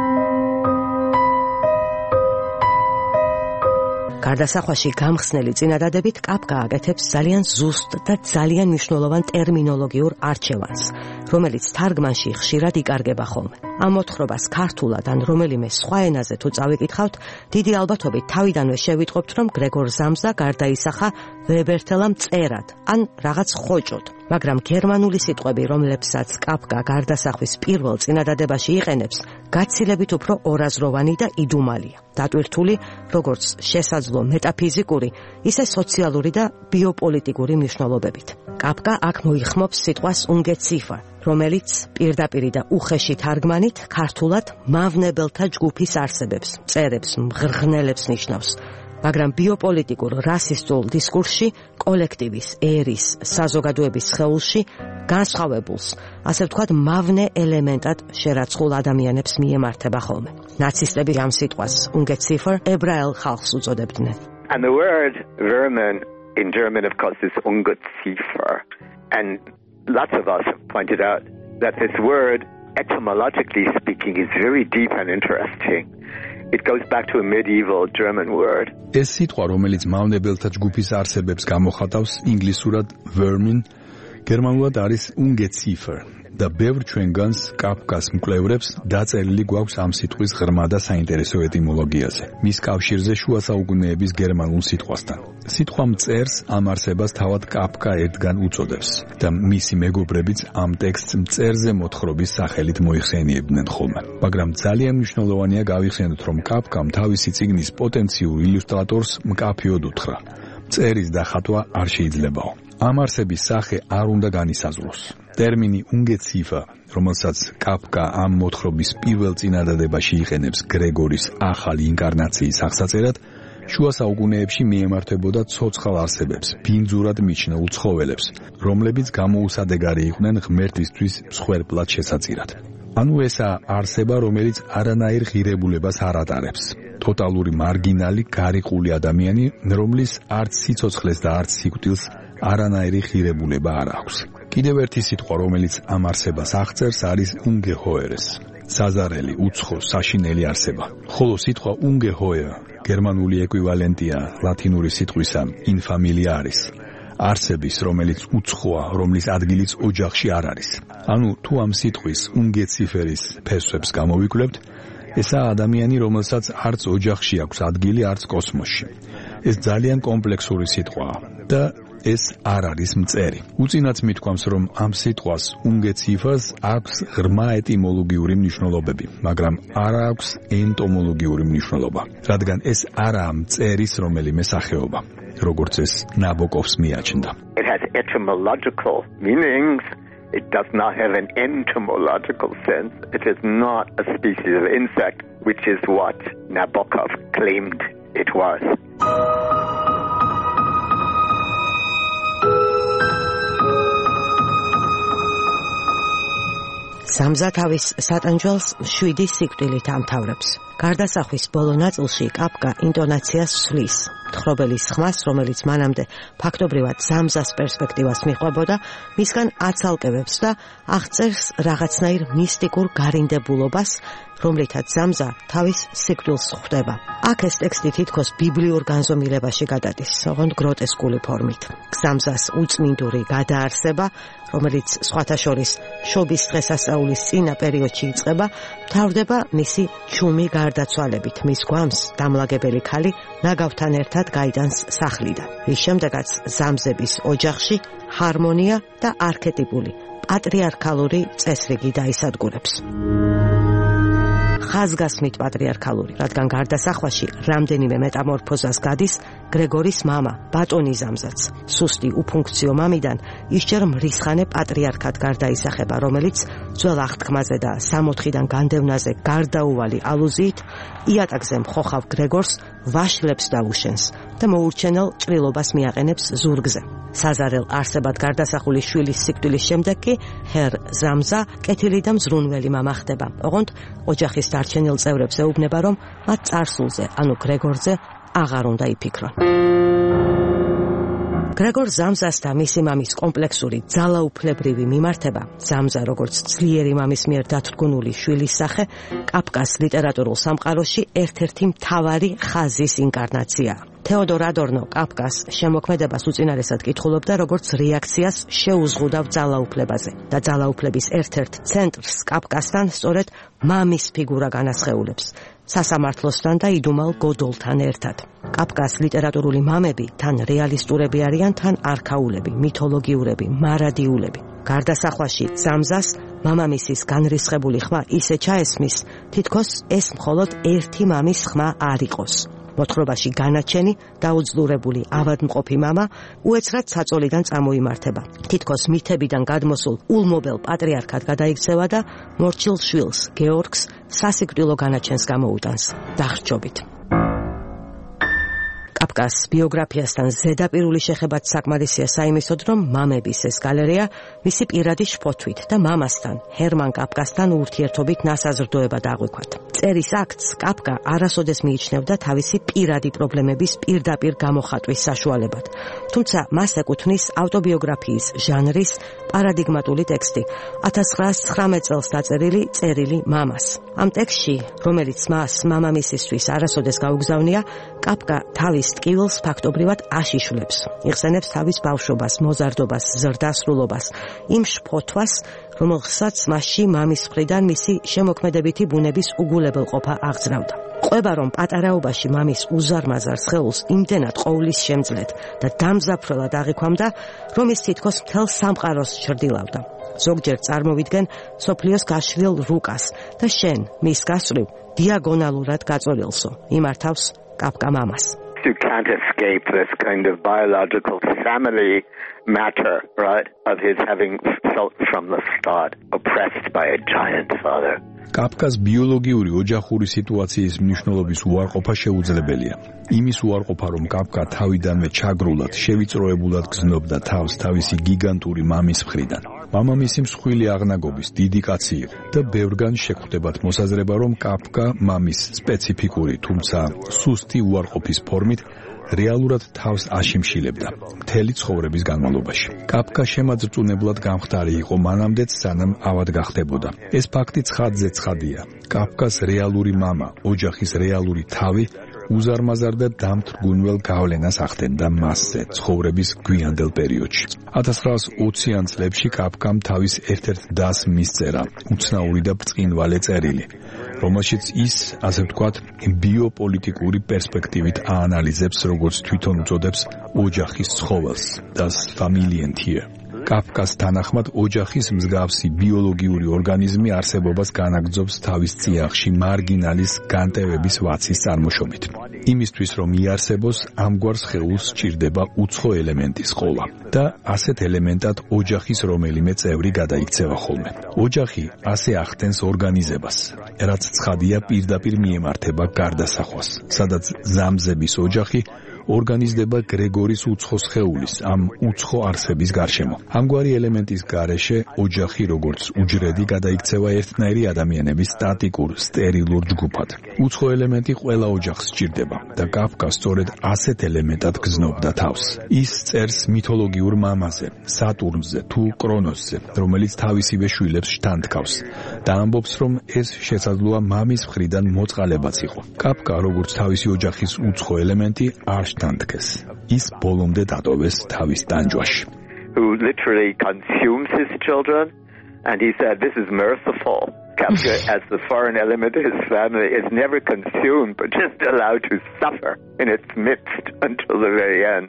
გარდასახვაში გამხსნელი წინადადებით კაფკა აკეთებს ძალიან ზუსტ და ძალიან მნიშვნელოვან ტერმინოლოგიურ არჩევანს, რომელიც თარგმანში ხშირად იკარგება ხოლმე. ამ მოთხრობას ქართულად ან რომელიმე სხვა ენაზე თუ წავიკითხავთ, დიდი ალბათობით თავიდანვე შევიტყობთ, რომ გრეგორ ზამზა გარდაისახა ვებერთელა მწერად ან რაღაც ხოჭოდ. მაგრამ გერმანული სიტყვები, რომლებსაც კაფკა გარდასახვის პირველ წინადადებაში იყენებს, გაცილებით უფრო ორაზროვანი და იდუმალია. დატვირთული როგორც შესაძლო მეტაფიზიკური, ისე სოციალური და ბიოპოლიტიკური მნიშვნელობებით. კაფკა აქ მოიხმობს სიტყვას ungeziefer, რომელიც პირდაპირ და უხეში თარგმანით ქართულად მავნებელთა ჯგუფის არსებებს, მწერებს, მღრღნელებს ნიშნავს. მაგრამ ბიოპოლიტიკურ რასისტულ დისკურსში, კოლექტივის, ერის, საზოგადოების სხეულში განსხვავებულს, ასე ვთქვათ, მავნე ელემენტად შერაცხულ ადამიანებს მიემართება ხოლმე. ნაცისტები ამ სიტყვას ungeziefer ებრაელ ხალხს უწოდებდნენ. And the word vermin in German, of course, is ungeziefer. And lots of us have pointed out that this word, etymologically speaking, is very deep and interesting. It goes back to a medieval German word. ეს სიტყვა, რომელიც მავნებელთა ჯგუფის არსებებს გამოხატავს, ინგლისურად vermin, გერმანულად არის ungeziefer და ბევრ ჩვენგანს კაფკას მკვლევრებს დაწერილი გვაქვს ამ სიტყვის ღრმა და საინტერესო ეტიმოლოგიაზე, მის კავშირზე შუა საუკუნეების გერმანულ სიტყვასთან. სიტყვა მწერს ამ არსებას თავად კაფკა ერთგან უწოდებს და მისი მეგობრებიც ამ ტექსტს მწერზე მოთხრობის სახელით მოიხსენიებდნენ ხოლმე. მაგრამ ძალიან მნიშვნელოვანია გავიხსენოთ, რომ კაფკამ თავისი წიგნის პოტენციურ ილუსტრატორს მკაფიოდ უთხრა. მწერის დახატვა არ შეიძლებაო. ამ არსების სახე არ უნდა განისაზღვროს. ტერმინი ungeziefer, რომელსაც კაფკა ამ მოთხრობის პირველ წინადადებაში იყენებს გრეგორის ახალი ინკარნაციის აღსაწერად, შუა საუკუნეებში მიემართებოდა ცოცხალ არსებებს, ბინძურად მიჩნეულ ცხოველებს, რომლებიც გამოუსადეგარი იყვნენ ღმერთისთვის მსხვერპლად შესაწირად. ანუ ესა არსება, რომელიც არანაირ ღირებულებას არ ატარებს. ტოტალური მარგინალი, გარიყული ადამიანი, რომლის არც სიცოცხლეს და არც სიკვდილს არანაირი ღირებულება არ აქვს. კიდევ ერთი სიტყვა, რომელიც ამ არსებას აღწერს, არის ungeheuer, საზარელი, უცხო, საშინელი არსება. ხოლო სიტყვა ungeheuer გერმანული ეკვივალენტია ლათინური სიტყვისა infamiliaris, არსების, რომელიც უცხოა, რომლის ადგილიც ოჯახში არ არის. ანუ თუ ამ სიტყვის ungezieferis ფესვებს გამოვიკვლევთ, ესა ადამიანი, რომელსაც არც ოჯახში აქვს ადგილი, არც კოსმოსში. ეს ძალიან კომპლექსური სიტყვაა და ეს არ არის მწერი. უწინაც მithქვამს, რომ ამ სიტყვას ungezieferს აქვს ღრმა ეტიმოლოგიური მნიშვნელობები, მაგრამ არ აქვს ენტომოლოგიური მნიშვნელობა, რადგან ეს არაა მწერის რომელიმე სახეობა, როგორც ეს ნაბოკოვს მიაჩნდა. It has etymological meanings. It does not have an entomological sense. It is not a species of insect, which is what Nabokov claimed it was. სამზა თავის სატანჯველს შვიდი სიკვდილით ამთავრებს. გარდასახვის ბოლო ნაწილში კაფკა ინტონაციას სვლის. მთხრობელის ხმას, რომელიც მანამდე ფაქტობრივად სამზას პერსპექტივას მიყვებოდა, მისგან აცალკევებს და აღწერს რაღაცნაირ მისტიკურ გარინდებულობას, რომლითაც სამზა თავის სიკვდილს ხვდება. აქ ეს ტექსტი თითქოს ბიბლიურ განზომილებაში გადადის, ოღონდ გროტესკული ფორმით. სამზას უწმინდური გადაარსება, რომელიც სხვათა შორის შობის დღესასწაულის წინა პერიოდში იწყება, მთავრდება მისი ჩუმი გარდაცვალებით. მის გვამს დამლაგებელი ქალი ნაგავთან ერთად გაიტანს სახლიდან. რის შემდეგაც სამზების ოჯახში ჰარმონია და არქეტიპული პატრიარქალური წესრიგი დაისადგურებს. ხაზგასმით პატრიარქალური, რადგან გარდასახვაში რამდენიმე მეტამორფოზას გადის გრეგორის მამა, ბატონი სამზაც. სუსტი უფუნქციო მამიდან ისჯერ მრისხანე პატრიარქად გარდაისახება, რომელიც ძველ აღთქმაზე და სამოთხიდან განდევნაზე გარდაუვალი ალუზიით იატაკზე მხოხავ გრეგორს ვაშლებს დაუშენს და მოურჩენელ ჭრილობას მიაყენებს ზურგზე. საზარელ არსებად გარდასახული შვილის სიკვდილის შემდეგ კი ჰერ სამზა კეთილი და მზრუნველი მამა ხდება. ოღონდ ოჯახის დარჩენილ წევრებს ეუბნება, რომ მათ წარსულზე, ანუ გრეგორზე აღარ უნდა იფიქრონ. გრეგორ სამზას და მისი მამის კომპლექსური ძალაუფლებრივი მიმართება, სამზა როგორც ძლიერი მამის მიერ დათრგუნული შვილის სახე, კაფკას ლიტერატურულ სამყაროში ერთ-ერთი მთავარი ხაზის ინკარნაციაა. თეოდორ ადორნო კაფკას შემოქმედებას უწინარესად კითხულობდა, როგორც რეაქციას შეუზღუდავ ძალაუფლებაზე და ძალაუფლების ერთ-ერთ ცენტრს კაფკასთან სწორედ მამის ფიგურა განასხეულებს, სასამართლოსთან და იდუმალ გოდოლთან ერთად. კაფკას ლიტერატურული მამები თან რეალისტურები არიან, თან არქაულები, მითოლოგიურები, მარადიულები. გარდასახვაში სამზას მამამისის განრისხებული ხმა ისე ჩაესმის, თითქოს ეს მხოლოდ ერთი მამის ხმა არ იყოს. მოთხრობაში განაჩენი, დაუძლურებული, ავადმყოფი მამა უეცრად საწოლიდან წამოიმართება. თითქოს მითებიდან გადმოსულ ულმობელ პატრიარქად გადაიქცევა და მორჩილ შვილს, გეორგს, სასიკვდილო განაჩენს გამოუტანს, დახრჩობით. კაფკას ბიოგრაფიასთან ზედაპირული შეხებაც საკმარისია საიმისოდ, რომ მამების ეს გალერეა მისი პირადი შფოთვით და მამასთან, ჰერმან კაფკასთან ურთიერთობით ნასაზრდოება დააღვიქვათ. წერის აქტს კაფკა არასოდეს მიიჩნევდა თავისი პირადი პრობლემების პირდაპირ გამოხატვის საშუალებად. თუმცა მას ეკუთვნის ავტობიოგრაფიის ჟანრის პარადიგმატული ტექსტი, ათას ცხრაას ცხრამეტ წელს დაწერილი წერილი მამას. ამ ტექსტში, რომელიც მას მამამისისთვის არასოდეს გაუგზავნია, კაფკა თავის ტკივილს ფაქტობრივად აშიშვლებს. იხსენებს თავის ბავშვობას, მოზარდობას, ზრდასრულობას, იმ შფოთვას, რომელსაც მასში მამის მხრიდან მისი შემოქმედებითი ბუნების უგულებელყოფა აღძრავდა. ყვება, რომ პატარაობაში მამის უზარმაზარ სხეულს იმდენად ყოვლის შემძლეთ და დამზაფრველად აღიქვამდა, რომ ის თითქოს მთელ სამყაროს ჩრდილავდა. ზოგჯერ წარმოვიდგენ სოფლიოს გაშლილ რუკას და შენ მის გასწვრივ დიაგონალურად გაწოლილსო, იმართავს კაფკა მამას. You can't escape this kind of biological family matter, right, of his having felt from the start oppressed by a giant father. კაფკას ბიოლოგიური ოჯახური სიტუაციის მნიშვნელობის უარყოფა შეუძლებელია. იმის უარყოფა, რომ კაფკა თავიდანვე ჩაგრულად, შევიწროებულად გზნობდა თავს თავისი გიგანტური მამის მხრიდან. მამამისი მსხვილი აღნაგობის დიდი კაცი იყო და ბევრგან შეგვხვდებათ მოსაზრება, რომ კაფკა მამის სპეციფიკური, თუმცა სუსტი უარყოფის ფორმით რეალურად თავს აშიმშილებდა მთელი ცხოვრების განმავლობაში. კაფკა შემაძრწუნებლად გამხდარი იყო მანამდეც, სანამ ავად გახდებოდა. ეს ფაქტი ცხადზე ცხადია. კაფკას რეალური მამა, ოჯახის რეალური თავი უზარმაზარ და დამთრგუნველ გავლენას ახდენდა მასზე ცხოვრების გვიანდელ პერიოდში. ათას ცხრაას ოციან წლებში კაფკამ თავის ერთ-ერთ დასს მისწერა უცნაური და ბრწყინვალე წერილი, რომელშიც ის, ასე ვთქვათ, ბიოპოლიტიკური პერსპექტივით აანალიზებს, როგორც თვითონ უწოდებს, ოჯახის ცხოველს, das Familientier. კაფკას თანახმად ოჯახის მსგავსი ბიოლოგიური ორგანიზმი არსებობას განაგრძობს თავის წიაღში მარგინალის განტევების ვაცის წარმოშობით. იმისთვის, რომ იარსებოს, ამგვარ სხეულს სჭირდება უცხო ელემენტის ყოლა და ასეთ ელემენტად ოჯახის რომელიმე წევრი გადაიქცევა ხოლმე. ოჯახი ასე ახდენს ორგანიზებას, რაც ცხადია პირდაპირ მიემართება გარდასახვას, სადაც ზამზების ოჯახი ორგანიზდება გრეგორის უცხო სხეულის, ამ უცხო არსების გარშემო. ამგვარი ელემენტის გარეშე ოჯახი როგორც უჯრედი გადაიქცევა ერთნაირი ადამიანების სტატიკურ, სტერილურ ჯგუფად. უცხო ელემენტი ყველა ოჯახს სჭირდება და კაფკა სწორედ ასეთ ელემენტად გზნობდა თავს. ის წერს მითოლოგიურ მამაზე, სატურნზე თუ კრონოსზე, რომელიც თავისივე შვილებს შთანთქავს და ამბობს, რომ ეს შესაძლოა მამის მხრიდან მოწყალებაც იყო. კაფკა როგორც თავისი ოჯახის უცხო ელემენტი არ შთანთქეს. ის ბოლომდე დატოვეს თავის ტანჯვაში. Who literally consumes his children, and he said, this is merciful. Kafka, as the foreign element of his family, is never consumed, but just allowed to suffer in its midst until the very end.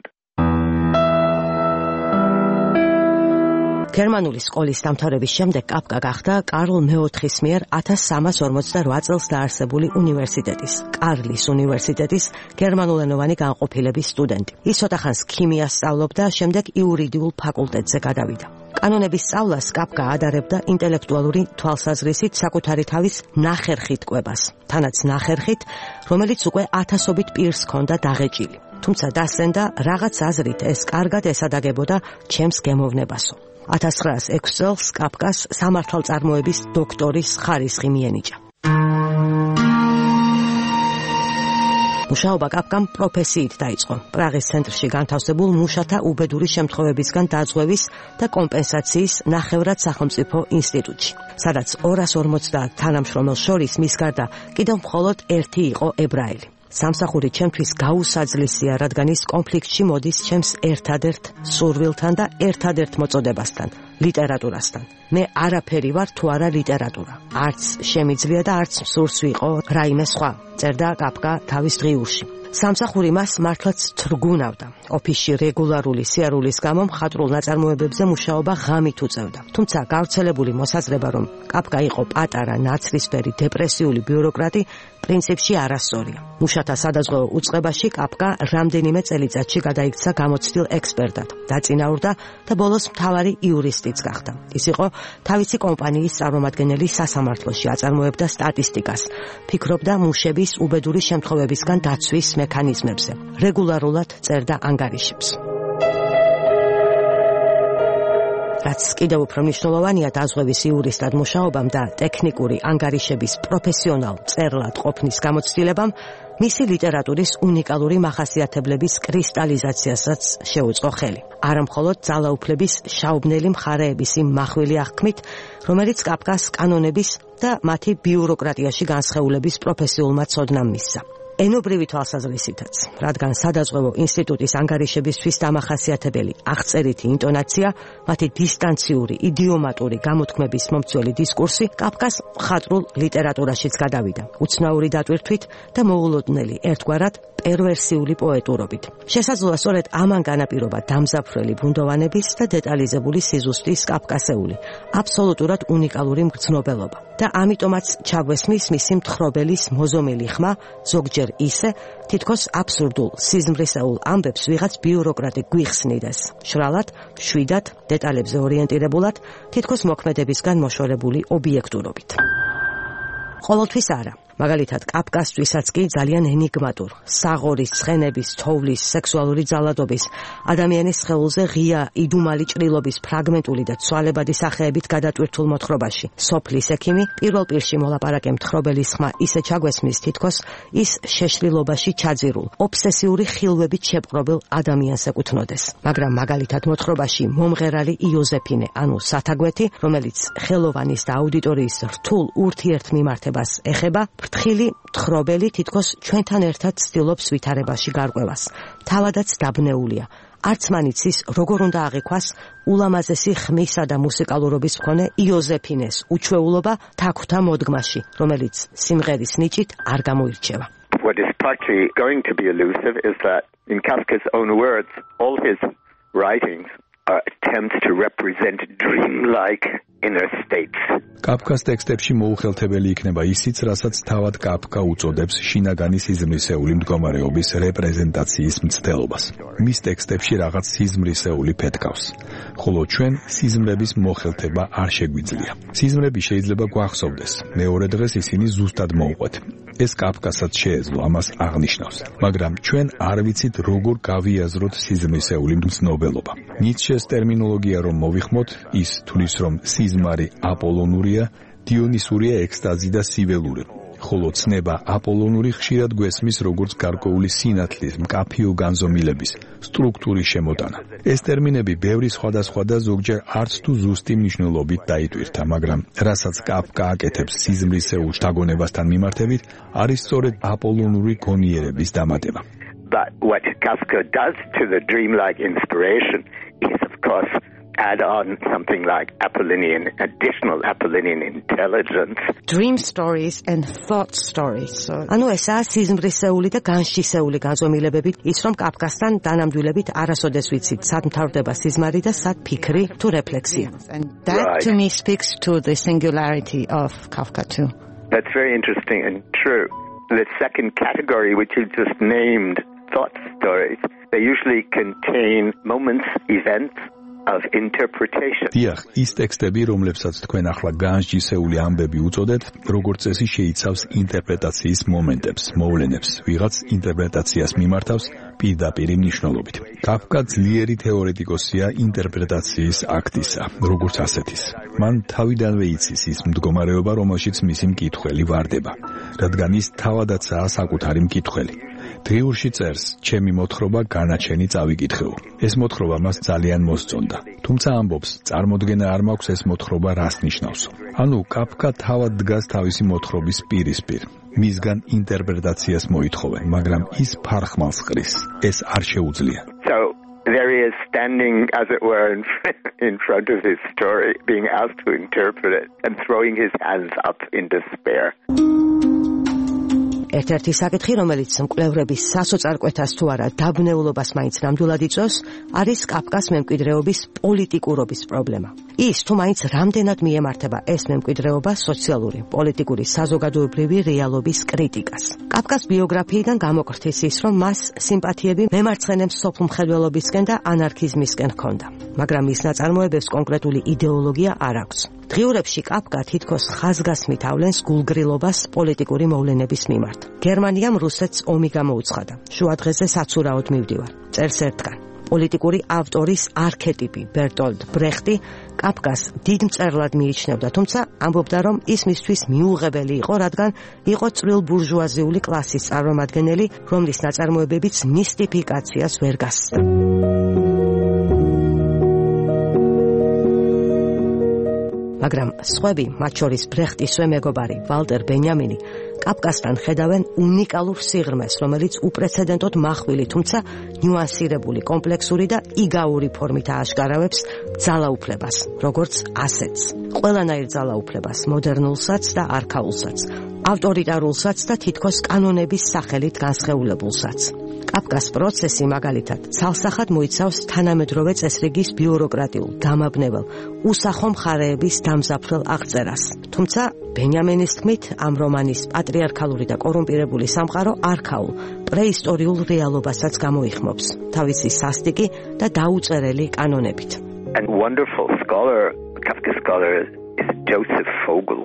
გერმანული სკოლის დამთავრების შემდეგ კაფკა გახდა კარლ მეოთხის მიერ ათას სამას ორმოცდაოთხ წელს დაარსებული უნივერსიტეტის, კარლის უნივერსიტეტის გერმანულენოვანი განყოფილების სტუდენტი. ის ცოტახანს ქიმიას სწავლობდა, შემდეგ იურიდიულ ფაკულტეტზე გადავიდა. კანონების სწავლას კაფკა ადარებდა ინტელექტუალური თვალსაზრისით საკუთარი თავის ნახერხით კვებას, თანაც ნახერხით, რომელიც უკვე ათასობით პირს ჰქონდა დაღეჭილი. თუმცა დასცენდა, რაღაც აზრით ეს კარგად ესადაგებოდა ჩემს გემოვნებასო. ათას ცხრაას ექვს წელს კაფკას სამართალწარმოების დოქტორის ხარისხი მიენიჭა. მუშაობა კაფკამ პროფესიით დაიწყო. პრაღის ცენტრში განთავსებულ მუშათა უბედური შემთხვევებისგან დაზღვევის და კომპენსაციის ნახევრად სახელმწიფო ინსტიტუტში, სადაც ორას ორმოცდაათ თანამშრომელს შორის მის გარდა კიდევ მხოლოდ ერთი იყო ებრაელი. სამსახური ჩემთვის გაუსაძლისია, რადგან ის კონფლიქტში მოდის ჩემს ერთადერთ სურვილთან და ერთადერთ მოწოდებასთან, ლიტერატურასთან. მე არაფერი ვარ თუ არა ლიტერატურა. არც შემიძლია და არც მსურს ვიყო რაიმე სხვა, წერდა კაფკა თავის დღიურში. სამსახური მას მართლაც თრგუნავდა. ოფისში რეგულარული სიარულის გამო მხატვრულ ნაწარმოებებზე მუშაობა ღამით უწევდა. თუმცა გავრცელებული მოსაზრება, რომ კაფკა იყო პატარა, ნაცრისფერი, დეპრესიული ბიუროკრატი, პრინციპში არასწორია. მუშათა სადაზღვევო უწყებაში კაფკა რამდენიმე წელიწადში გადაიქცა გამოცდილ ექსპერტად, დაწინაურდა და ბოლოს მთავარი იურისტიც გახდა. ის იყო თავისი კომპანიის წარმომადგენელი სასამართლოში, აწარმოებდა სტატისტიკას, ფიქრობდა მუშების უბედური შემთხვევებისგან დაცვის მექანიზმებზე, რეგულარულად წერდა ანგარიშებს. რაც კიდევ უფრო მნიშვნელოვანია დაზღვევის იურისტად მუშაობამ და ტექნიკური ანგარიშების პროფესიონალ მწერლად ყოფნის გამოცდილებამ მისი ლიტერატურის უნიკალური მახასიათებლების კრისტალიზაციასაც შეუწყო ხელი. არა მხოლოდ ძალაუფლების შაუბნელი მხარეების იმ מחვილი აღქმით, რომელიც კაფკას კანონების და მათი ბიუროკრატიაში განსხეულების პროფესიულმა ცოდნამ მისცა. ენობრივი თვალსაზრისითაც, რადგან სადაზღვევო ინსტიტუტის ანგარიშებისთვის დამახასიათებელი აღწერითი ინტონაცია, მათი დისტანციური, იდიომატური გამოთქმების მომცველი დისკურსი კაფკას მხატვრულ ლიტერატურაშიც გადავიდა, უცნაური დატვირთვით და მოულოდნელი ერთგვარად პერვერსიული პოეტურობით. შესაძლოა სწორედ ამან განაპირობა დამზაფრელი ბუნდოვანების და დეტალიზებული სიზუსტის კაფკასეული, აბსოლუტურად უნიკალური მგრძნობელობა. და ამიტომაც ჩაგვესმის მისი მთხრობელის მოზომილი ხმა, ზოგჯერ ისე, თითქოს აბსურდულ, სიზმრისეულ ამბებს ვიღაც ბიუროკრატი გვიხსნიდეს. შრალად, მშვიდად, დეტალებზე ორიენტირებულად, თითქოს მოქმედებისგან მოშორებული ობიექტურობით. ყოველთვის არა. მაგალითად, კაფკასთვისაც კი ძალიან ენიგმატურ, საღორის, ცხენების, თოვლის, სექსუალური ძალადობის, ადამიანის სხეულზე ღია იდუმალი ჭრილობის ფრაგმენტული და ცვალებადი სახეებით გადატვირთულ მოთხრობაში. სოფლის ექიმი პირველ პირში მოლაპარაკე მთხრობელის ხმა ისე ჩაგვესმის თითქოს ის შეშლილობაში ჩაძირულ, ობსესიური ხილვებით შეპყრობილ ადამიანს ეკუთვნოდეს. მაგრამ მაგალითად მოთხრობაში მომღერალი იოზეფინე, ანუ სათაგვეთი, რომელიც ხელოვანის და აუდიტორიის რთულ ურთიერთმიმართებას ეხება, ფრთხილი მთხრობელი თითქოს ჩვენთან ერთად ცდილობს ვითარებაში გარკვევას. თავადაც დაბნეულია. არც მან იცის, როგორ უნდა აღიქვას ულამაზესი ხმისა და მუსიკალურობის მქონე იოზეფინეს უჩვეულობა თაგვთა მოდგმაში, რომელიც სიმღერის ნიჭით არ გამოირჩევა. What is partly going to be elusive is that in Kafka's own words, all his writings are attempts to represent dreamlike inner states. კაფკას ტექსტებში მოუხელთებელი იქნება ისიც, რასაც თავად კაფკა უწოდებს შინაგანი სიზმრისეული მდგომარეობის რეპრეზენტაციის მცდელობას. მის ტექსტებში რაღაც სიზმრისეული ფეთქავს, ხოლო ჩვენ სიზმრების მოხელთება არ შეგვიძლია. სიზმრები შეიძლება გვახსოვდეს, მეორე დღეს ისინი ზუსტად მოუყვეთ. ეს კაფკასაც შეეძლო ამას აღნიშნავს, მაგრამ ჩვენ არ ვიცით როგორ გავიაზროთ სიზმრისეული მცნობელობა. ნიცშეს ტერმინოლოგია რომ მოვიხმოთ, ის თulis რომ სიზმარი აპოლონურია, დიონისურია ექსტაზი და სიველური. ხოლო ცნება აპოლონური ხშირად გვესმის როგორც გარკვეული სინათლის, მკაფიო განზომილების, სტრუქტურის შემოტანა. ეს ტერმინები ბევრი სხვადასხვა და ზოგჯერ არც თუ ზუსტი მნიშვნელობით დაიტვირთა, მაგრამ რასაც კაფკა აკეთებს სიზმრისეულ შთაგონებასთან მიმართებით, არის სწორედ აპოლონური გონიერების დამატება. But what Kafka does to the dreamlike inspiration is, of course, add on something like Apollinian, additional Apollinian intelligence. Dream stories and thought stories. So, ანუ ესაა სიზმრისეული და განშისეული განზომილებები, ის რომ კაფკასთან დანამდვილებით არასოდეს ვიცით, სად მთავრდება სიზმარი და სად ფიქრი თუ რეფლექსია. And that right. to me speaks to the singularity of Kafka too. That's very interesting and true. The second category, which you just named, thought stories, they usually contain moments, events of interpretation. დიახ, ის ტექსტები, რომლებსაც თქვენ ახლა განსჯისეული ამბები უწოდეთ, როგორც წესი შეიცავს ინტერპრეტაციის მომენტებს, მოვლენებს, ვიღაც ინტერპრეტაციას მიმართავს პირდაპირი მნიშვნელობით. კაფკა ძლიერი თეორეტიკოსია ინტერპრეტაციის აქტისა, როგორც ასეთის. მან თავიდანვე იცის ის მდგომარეობა, რომელშიც მისი მკითხველი ვარდება, რადგან ის თავადაცაა საკუთარი მკითხველი. დღიურში წერს, ჩემი მოთხრობა განაჩენი წავიკითხეო. ეს მოთხრობა მას ძალიან მოსწონდა. თუმცა ამბობს, წარმოდგენა არ მაქვს ეს მოთხრობა რას ნიშნავსო. ანუ კაფკა თავად დგას თავისი მოთხრობის პირისპირ. მისგან ინტერპრეტაციას მოითხოვენ, მაგრამ ის ფარხმალს ყრის. ეს არ შეუძლია. So there he is standing, as it were, in, in front of his story, being asked to interpret it and throwing his hands up in despair. ერთ-ერთი საკითხი, რომელიც მკვლევრების სასოწარკვეთას თუ არა დაბნეულობას მაინც ნამდვილად იწვევს, არის კაფკას მემკვიდრეობის პოლიტიკურობის პრობლემა. ის თუ მაინც რამდენად მიემართება ეს მემკვიდრეობა სოციალური, პოლიტიკური, საზოგადოებრივი რეალობის კრიტიკას. კაფკას ბიოგრაფიიდან გამოკრთის ის, რომ მას სიმპათიები მემარცხენე მსოფლმხედველობისკენ და ანარქიზმისკენ ჰქონდა, მაგრამ მის ნაწარმოებებს კონკრეტული იდეოლოგია არ აქვს. დღიურებში კაფკა თითქოს ხაზგასმით ავლენს გულგრილობას პოლიტიკური მოვლენების მიმართ. გერმანიამ რუსეთს ომი გამოუცხადა. შუა დღეზე საცურაოდ მივდივარ. წერს ერთგან. პოლიტიკური ავტორის არქეტიპი ბერტოლდ ბრეხტი კაფკას დიდ მწერლად მიიჩნევდა, თუმცა ამბობდა, რომ ის მისთვის მიუღებელი იყო, რადგან იყო წვრილ ბურჟუაზიული კლასის წარმომადგენელი, რომლის ნაწარმოებებიც მისტიფიკაციას ვერ გასცდა. მაგრამ სხვები, მათ შორის ბრეხტისვე მეგობარი ვალტერ ბენიამინი, კაფკასთან ხედავენ უნიკალურ სიღრმეს, რომელიც უპრეცედენტოდ מחვილი, თუმცა ნიუანსირებული, კომპლექსური და იგავური ფორმით ააშკარავებს ძალაუფლებას, როგორც ასეთს. ყველანაირ ძალაუფლებას, მოდერნულსაც და არქაულსაც, ავტორიტარულსაც და თითქოს კანონების სახელით განსხეულებულსაც. კაფკას პროცესი მაგალითად ცალსახად მოიცავს თანამედროვე წესრიგის ბიუროკრატიულ, დამაბნეველ, უსახო მხარეების დამზაფრელ აღწერას. თუმცა ბენიამინის თქმით, ამ რომანის პატრიარქალური და კორუმპირებული სამყარო არქაულ, პრეისტორიულ რეალობასაც გამოიხმობს, თავისი სასტიკი და დაუწერელი კანონებით. And wonderful scholar, Kafka scholar is Joseph Vogel.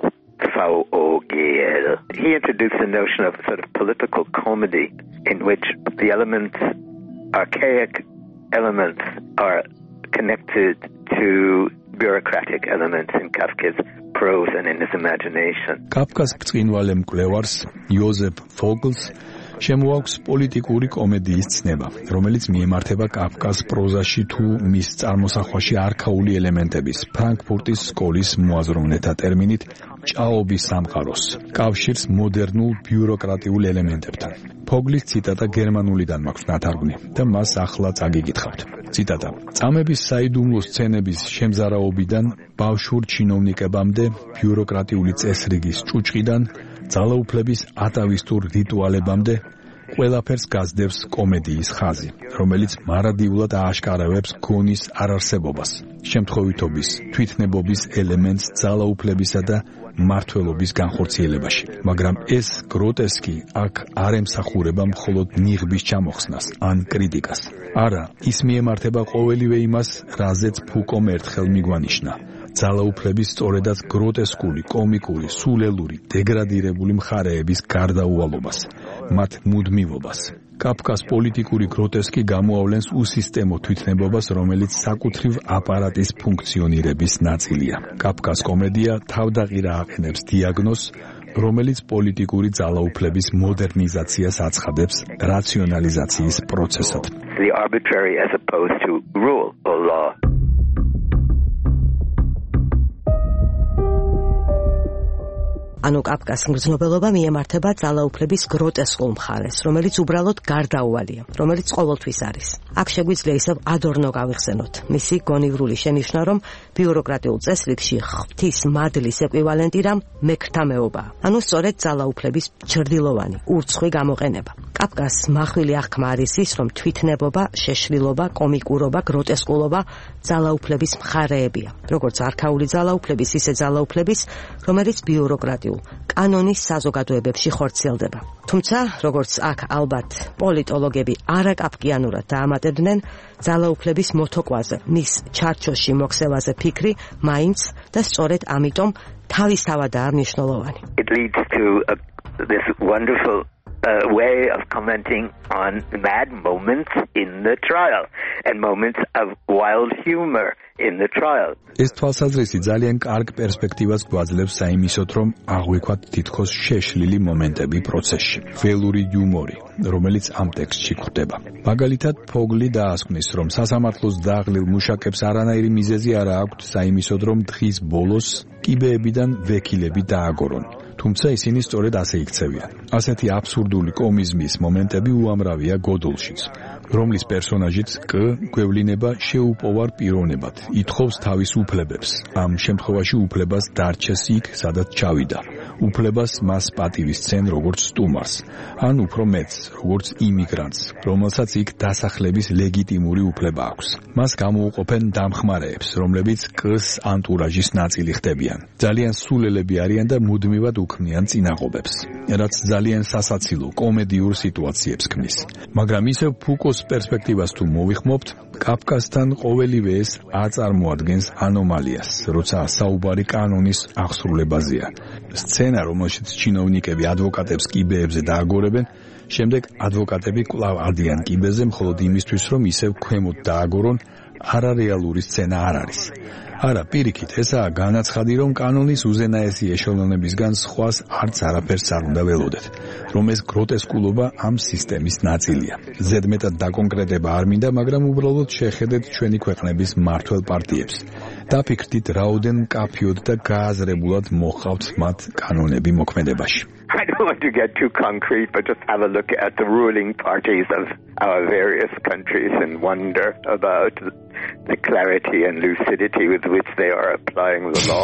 He introduced the notion of sort of political comedy in which the elements, archaic elements, are connected to bureaucratic elements in Kafka's prose and in his imagination. Kafkas ბრწყინვალე მკვლევარს იოზეფ ვოგლს შემოაქვს პოლიტიკური კომედიის ცნება, რომელიც მიემართება კაფკას პროზაში თუ მის წარმოსახვაში არქაული ელემენტების, ფრანკფურტის სკოლის მოაზროვნეთა ტერმინით ჭაობის სამყაროს, კავშირს მოდერნულ ბიუროკრატიულ ელემენტებთან. ფოგლის ციტატა გერმანულიდან მაქვს ნათარგმნი და მას ახლა წაგიკითხავთ. ციტატა: წამების საიდუმლო სცენების შემზარავობიდან ბავშვურ ჩინოვნიკებამდე, ბიუროკრატიული წესრიგის ჭუჭყიდან ძალაუფლების ატავისტურ რიტუალებამდე ყველაფერს გასდევს კომედიის ხაზი, რომელიც მარადიულად ააშკარავებს გონის არარსებობას, შემთხვევითობის, თვითნებობის ელემენტს ძალაუფლებისა და მმართველობის განხორციელებაში. მაგრამ ეს გროტესკი აქ არ ემსახურება მხოლოდ ნიღბის ჩამოხსნას ან კრიტიკას. არა, ის მიემართება ყოველივე იმას, რაზეც ფუკომ ერთხელ მიგვანიშნა. ძალაუფლების სწორედაც გროტესკული, კომიკური, სულელური, დეგრადირებული მხარეების გარდაუვალობას, მათ მუდმივობას. კაფკას პოლიტიკური გროტესკი გამოავლენს უსისტემო თვითნებობას, რომელიც საკუთრივ აპარატის ფუნქციონირების ნაწილია. კაფკას კომედია თავდაღირა აყენებს დიაგნოზს, რომელიც პოლიტიკური ძალაუფლების მოდერნიზაციას აცხადებს რაციონალიზაციის პროცესად. The arbitrary as opposed to rule or law. ანუ კაფკას მგრძნობელობა მიემართება ძალაუფლების გროტესკულ მხარეს, რომელიც უბრალოდ გარდაუვალია, რომელიც ყოველთვის არის. აქ შეგვიძლია ისევ ადორნო გავიხსენოთ. მისი გონივრული შენიშვნა, რომ ბიუროკრატიულ წესრიგში ღვთის მადლის ეკვივალენტი რამ მექრთამეობაა. ანუ სწორედ ძალაუფლების ჯრდილოვანი, ურცხვი გამოყენება. კაფკას მახვილი აღქმა არის ის, რომ თვითნებობა, შეშლილობა, კომიკურობა, გროტესკულობა ძალაუფლების მხარეებია. როგორც არქაული ძალაუფლების, ისე ძალაუფლების, რომელიც ბიუროკრატიულ კანონის საზოგადოებებში ხორციელდება. თუმცა, როგორც აქ ალბათ პოლიტოლოგები არაკაფკიანურად დაამატებდნენ, ძალაუფლების მოთოკვაზე, მის ჩარჩოში მოქცევაზე ფიქრი მაინც და სწორედ ამიტომ თავისთავადაა მნიშვნელოვანი. It leads to a, this wonderful a way of commenting on mad moments in the trial and moments of wild humor in the trial. ეს თვალსაზრისი ძალიან კარგ პერსპექტივას გვაძლევს საიმისოდ, რომ აღვიქვათ თითქოს შეშლილი მომენტები პროცესში, ველური იუმორი, რომელიც ამ ტექსტში გვხვდება. მაგალითად, ფოგლი დაასკვნის, რომ სასამართლოს დაღლილ მუშაკებს არანაირი მიზეზი არ აქვთ საიმისოდ, რომ დღის ბოლოს კიბეებიდან ვექილები დააგორონ. თუმცა ისინი სწორედ ასე იქცევიან. ასეთი აბსურდული კომიზმის მომენტები უამრავია გოდოლშიც, რომლის პერსონაჟიც კ გვევლინება შეუპოვარ პიროვნებად, ითხოვს თავის უფლებებს. ამ შემთხვევაში უფლებას დარჩეს იქ, სადაც ჩავიდა. უფლებას მას პატივისცენ როგორც სტუმარს, ან უფრო მეც, როგორც იმიგრანტს, რომელსაც იქ დასახლების ლეგიტიმური უფლება აქვს. მას გამოუყოფენ დამხმარეებს, რომლებიც კ-ს ანტურაჟის ნაწილი ხდებიან. ძალიან სულელები არიან და მუდმივად უქმნიან წინაღობებს, რაც ძალიან სასაცილო კომედიურ სიტუაციებს ქმნის. მაგრამ ისევ ფუკოს პერსპექტივას თუ მოვიხმობთ, კაფკასთან ყოველივე ეს აწარმოადგენს ანომალიას, როცა საუბარი კანონის აღსრულებაზეა. სცენა, რომელშიც ჩინოვნიკები ადვოკატებს კიბეებზე დააგორებენ, შემდეგ ადვოკატები კვლავ ადიან კიბეზე, მხოლოდ იმისთვის, რომ ისევ ქვემოთ დააგორონ, არარეალური სცენა არ არის. არა, პირიქით, ესაა განაცხადი, რომ კანონის უზენაესი ეშელონებისგან სხვას არც არაფერს არ უნდა ველოდეთ, რომ ეს გროტესკულობა ამ სისტემის ნაწილია. ზედმეტად დაკონკრეტება არ მინდა, მაგრამ უბრალოდ შეხედეთ ჩვენი ქვეყნების მმართველ პარტიებს. დაფიქრდით, რაოდენ მკაფიოდ და გააზრებულად მოჰყავთ მათ კანონები მოქმედებაში. I don't want to get too concrete, but just have a look at the ruling parties of our various countries and wonder about the clarity and lucidity with which they are applying the law.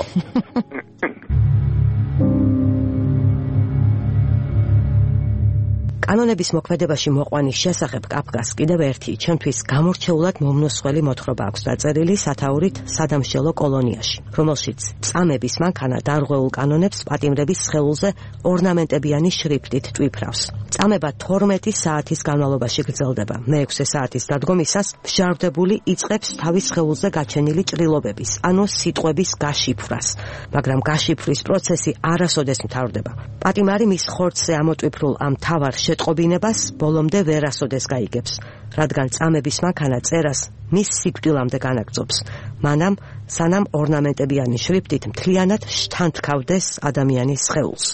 კანონების მოქმედებაში მოყვანის შესახებ კაფკას კიდევ ერთი, ჩემთვის გამორჩეულად მომნოსხველი მოთხრობა აქვს დაწერილი სათაურით სადამშელო კოლონიაში, რომელშიც წამების მანქანა დარღვეულ კანონებს პატიმრების სხეულზე ორნამენტებიანი შრიფტით ტვიფრავს. წამება თორმეტი საათის განმავლობაში გრძელდება. მეექვსე საათის დადგომისას მჟავდებული იწყებს თავის სხეულზე გაჩენილი ჭრილობების, ანუ სიტყვების გაშიფვრას, მაგრამ გაშიფვრის პროცესი არასოდეს მთავრდება. პატიმარი მის ხორცზე ამოტვიფრულ ამ თავარ შეტყობინებას ბოლომდე ვერასოდეს გაიგებს, რადგან წამების მანქანა წერას მის სიკვდილამდე განაგრძობს, მანამ სანამ ორნამენტებიანი შრიფტით მთლიანად შთანთქავდეს ადამიანის სხეულს.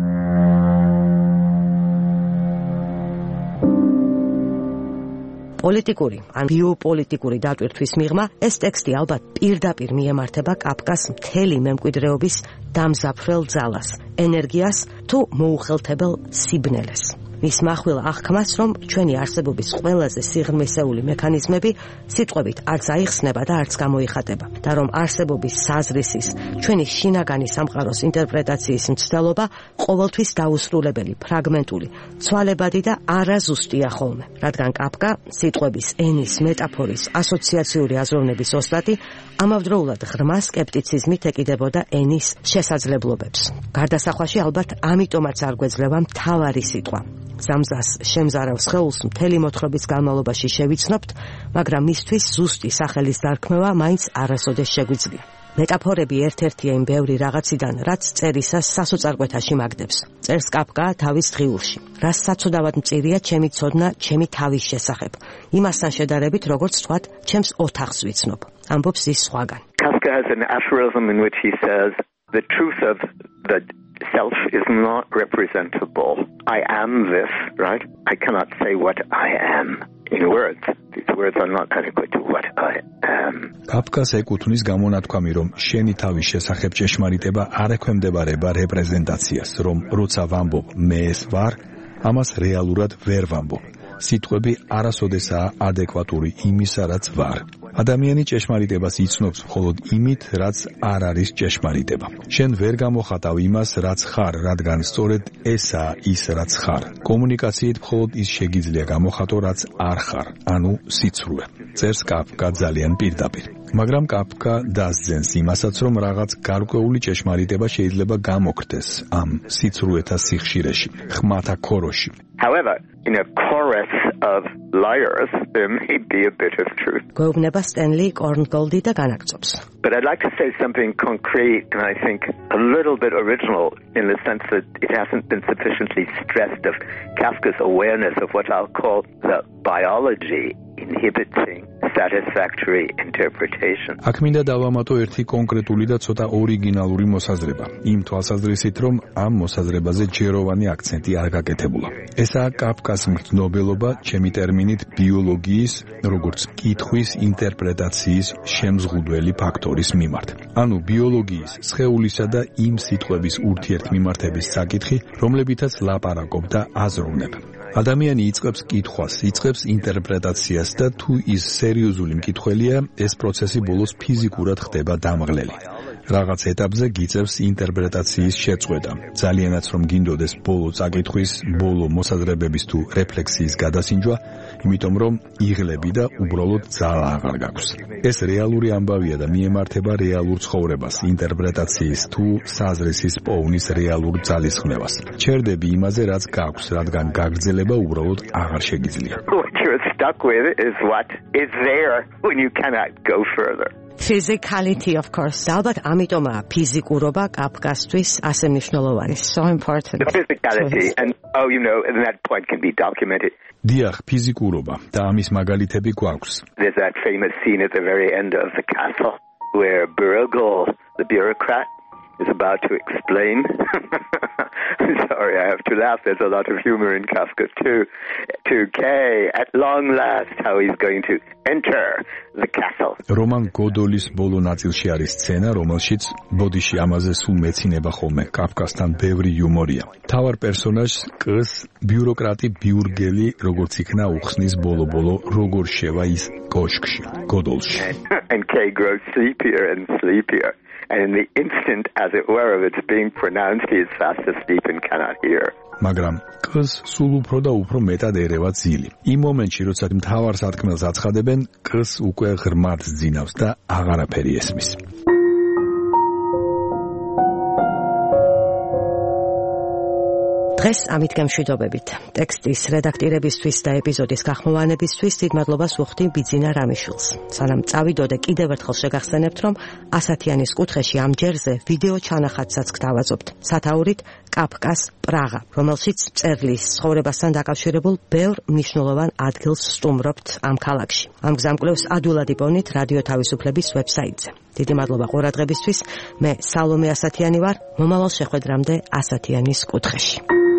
პოლიტიკური ან ბიოპოლიტიკური დატვირთვის მიღმა ეს ტექსტი ალბათ პირდაპირ მიემართება კაფკას მთელი მემკვიდრეობის დამზაფრელ ძალას, ენერგიას თუ მოუხელთებელ სიბნელეს. მის მახვილ აღქმას, რომ ჩვენი არსებობის ყველაზე სიღრმისეული მექანიზმები სიტყვებით არც აიხსნება და არც გამოიხატება და რომ არსებობის საზრისის, ჩვენი შინაგანი სამყაროს ინტერპრეტაციის მცდელობა ყოველთვის დაუსრულებელი, ფრაგმენტული, ცვალებადი და არაზუსტია ხოლმე, რადგან კაფკა სიტყვების, ენის, მეტაფორის, ასოციაციური აზროვნების ოსტატი ამავდროულად ღრმა სკეპტიციზმით ეკიდებოდა ენის შესაძლებლობებს. გარდასახვაში ალბათ ამიტომაც არ გვეძლევა მთავარი სიტყვა. ზამზას შემზარავ სხეულს მთელი მოთხრობის განმავლობაში შევიცნობთ, მაგრამ მისთვის ზუსტი სახელის დარქმევა მაინც არასოდეს შეგვიძლია. მეტაფორები ერთ-ერთია იმ ბევრი რაღაციდან, რაც წერისას სასოწარკვეთაში მაგდებს. წერს კაფკა თავის დღიურში. რას საცოდავად მწირია ჩემი ცოდნა ჩემი თავის შესახებ. იმასთან შედარებით, როგორც თქვათ, ჩემს ოთახს ვიცნობ. ამბობს ის სხვაგან. Kafka has an aphorism in which he says, the truth of the self is not representable. I am this, right? I cannot say what I am in words. These words are not adequate to what I am. კაფკას ეკუთვნის გამონათქვამი, რომ შენი თავის შესახებ ჭეშმარიტება არ ექვემდებარება რეპრეზენტაციას, რომ როცა ვამბობ მე ეს ვარ, ამას რეალურად ვერ ვამბობ. სიტყვები არასოდესაა ადეკვატური იმისა, რაც ვარ. ადამიანი ჭეშმარიტებას იცნობს მხოლოდ იმით, რაც არ არის ჭეშმარიტება. შენ ვერ გამოხატავ იმას, რაც ხარ, რადგან სწორედ ესაა ის, რაც ხარ. კომუნიკაციით მხოლოდ ის შეგიძლია გამოხატო, რაც არ ხარ, ანუ სიცრუე. წერს კაფკა ძალიან პირდაპირ. მაგრამ კაფკა დასძენს იმასაც, რომ რაღაც გარკვეული ჭეშმარიტება შეიძლება გამოხდეს ამ სიცრუეთა სიხშირეში, ხმათა ქოროში. However, in a chorus of liars, there may be a bit of truth. გვეუბნება სტენლი კორნგოლდი და განაგწობს. But I'd like to say something concrete and I think a little bit original in the sense that it hasn't been sufficiently stressed of Kafka's awareness of what I'll call the biology inhibiting satisfactory interpretation. აქ მინდა დავამატო ერთი კონკრეტული და ცოტა ორიგინალური მოსაზრება. იმ თვალსაზრისით, რომ ამ მოსაზრებაზე ჯეროვანი აქცენტი არ გაკეთებულა. ესაა კაფკას მგრძნობელობა, ჩემი ტერმინით ბიოლოგიის, როგორც კითხვის ინტერპრეტაციის შემზღუდველი ფაქტორის მიმართ. ანუ ბიოლოგიის, სხეულისა და იმ სიტყვების ურთიერთმიმართების საკითხი, რომლებითაც ლაპარაკობ და აზროვნებ. ადამიანი იწყებს კითხვას, იწყებს ინტერპრეტაციას და თუ ის სერიოზული მკითხველია, ეს პროცესი ბოლოს ფიზიკურად ხდება დამღლელი. რაღაც ეტაპზე გიწევს ინტერპრეტაციის შეწყვეტა. ძალიანაც რომ გინდოდეს ბოლო წაკითხვის, ბოლო მოსაზრებების თუ რეფლექსიის გადასინჯვა, იმიტომ რომ იღლები და უბრალოდ ძალა აღარ გაქვს. ეს რეალური ამბავია და მიემართება რეალურ ცხოვრებას, ინტერპრეტაციის თუ საზრისის პოვნის რეალურ ძალისხმევას. ჩერდები იმაზე, რაც გაქვს, რადგან გაგრძელება უბრალოდ აღარ შეგიძლია. What you're stuck with is what is there when you cannot go further. Physicality, of course. ალბათ ამიტომაა ფიზიკურობა კაფკასთვის ასე მნიშვნელოვანი. So important. The physicality, and oh, you know, and that point can be documented. დიახ, ფიზიკურობა და ამის მაგალითები გვაქვს. There's that famous scene at the very end of the castle where Bruegel, the bureaucrat, is about to explain. Sorry, I have to laugh. There's a lot of humor in Kafka too. To Kay, at long last, how he's going to enter the castle. რომან გოდოლის ბოლო ნაწილში არის სცენა, რომელშიც ბოდიში ამაზე სულ მეცინება ხოლმე კაფკასთან ბევრი იუმორია. თავარ პერსონაჟს კს ბიუროკრატი ბიურგელი როგორც იქნა უხსნის ბოლო-ბოლო როგორ შევა ის კოშკში, გოდოლში. And Kay grows sleepier and sleepier. And in the instant, as it were, of its being pronounced, he is fast asleep and cannot hear. მაგრამ კს სულ უფრო და უფრო მეტად ერევა ძილი. იმ მომენტში, როცა მთავარ სათქმელს აცხადებენ, კს უკვე ღრმად ძინავს და აღარაფერი ესმის. დღეს ამით გემშვიდობებით. ტექსტის რედაქტირებისთვის და ეპიზოდის გახმოვანებისთვის დიდ მადლობას ვუხდი ბიძინა რამიშვილს. სანამ წავიდოდე, კიდევ ერთხელ შეგახსენებთ, რომ ასათიანის კუთხეში ამ ჯერზე ვიდეო ჩანახატსაც გთავაზობთ. სათაურით კაფკას პრაღა, რომელშიც წერლის ცხოვრებასთან დაკავშირებულ ბევრ მნიშვნელოვან ადგილს სტუმრობთ ამ ქალაქში. ამ გზამკვლევს ადვილად იპოვნით რადიო თავისუფლების ვებსაიტზე. დიდი მადლობა ყურადღებისთვის. მე სალომე ასათიანი ვარ. მომავალ შეხვედრამდე ასათიანის კუთხეში.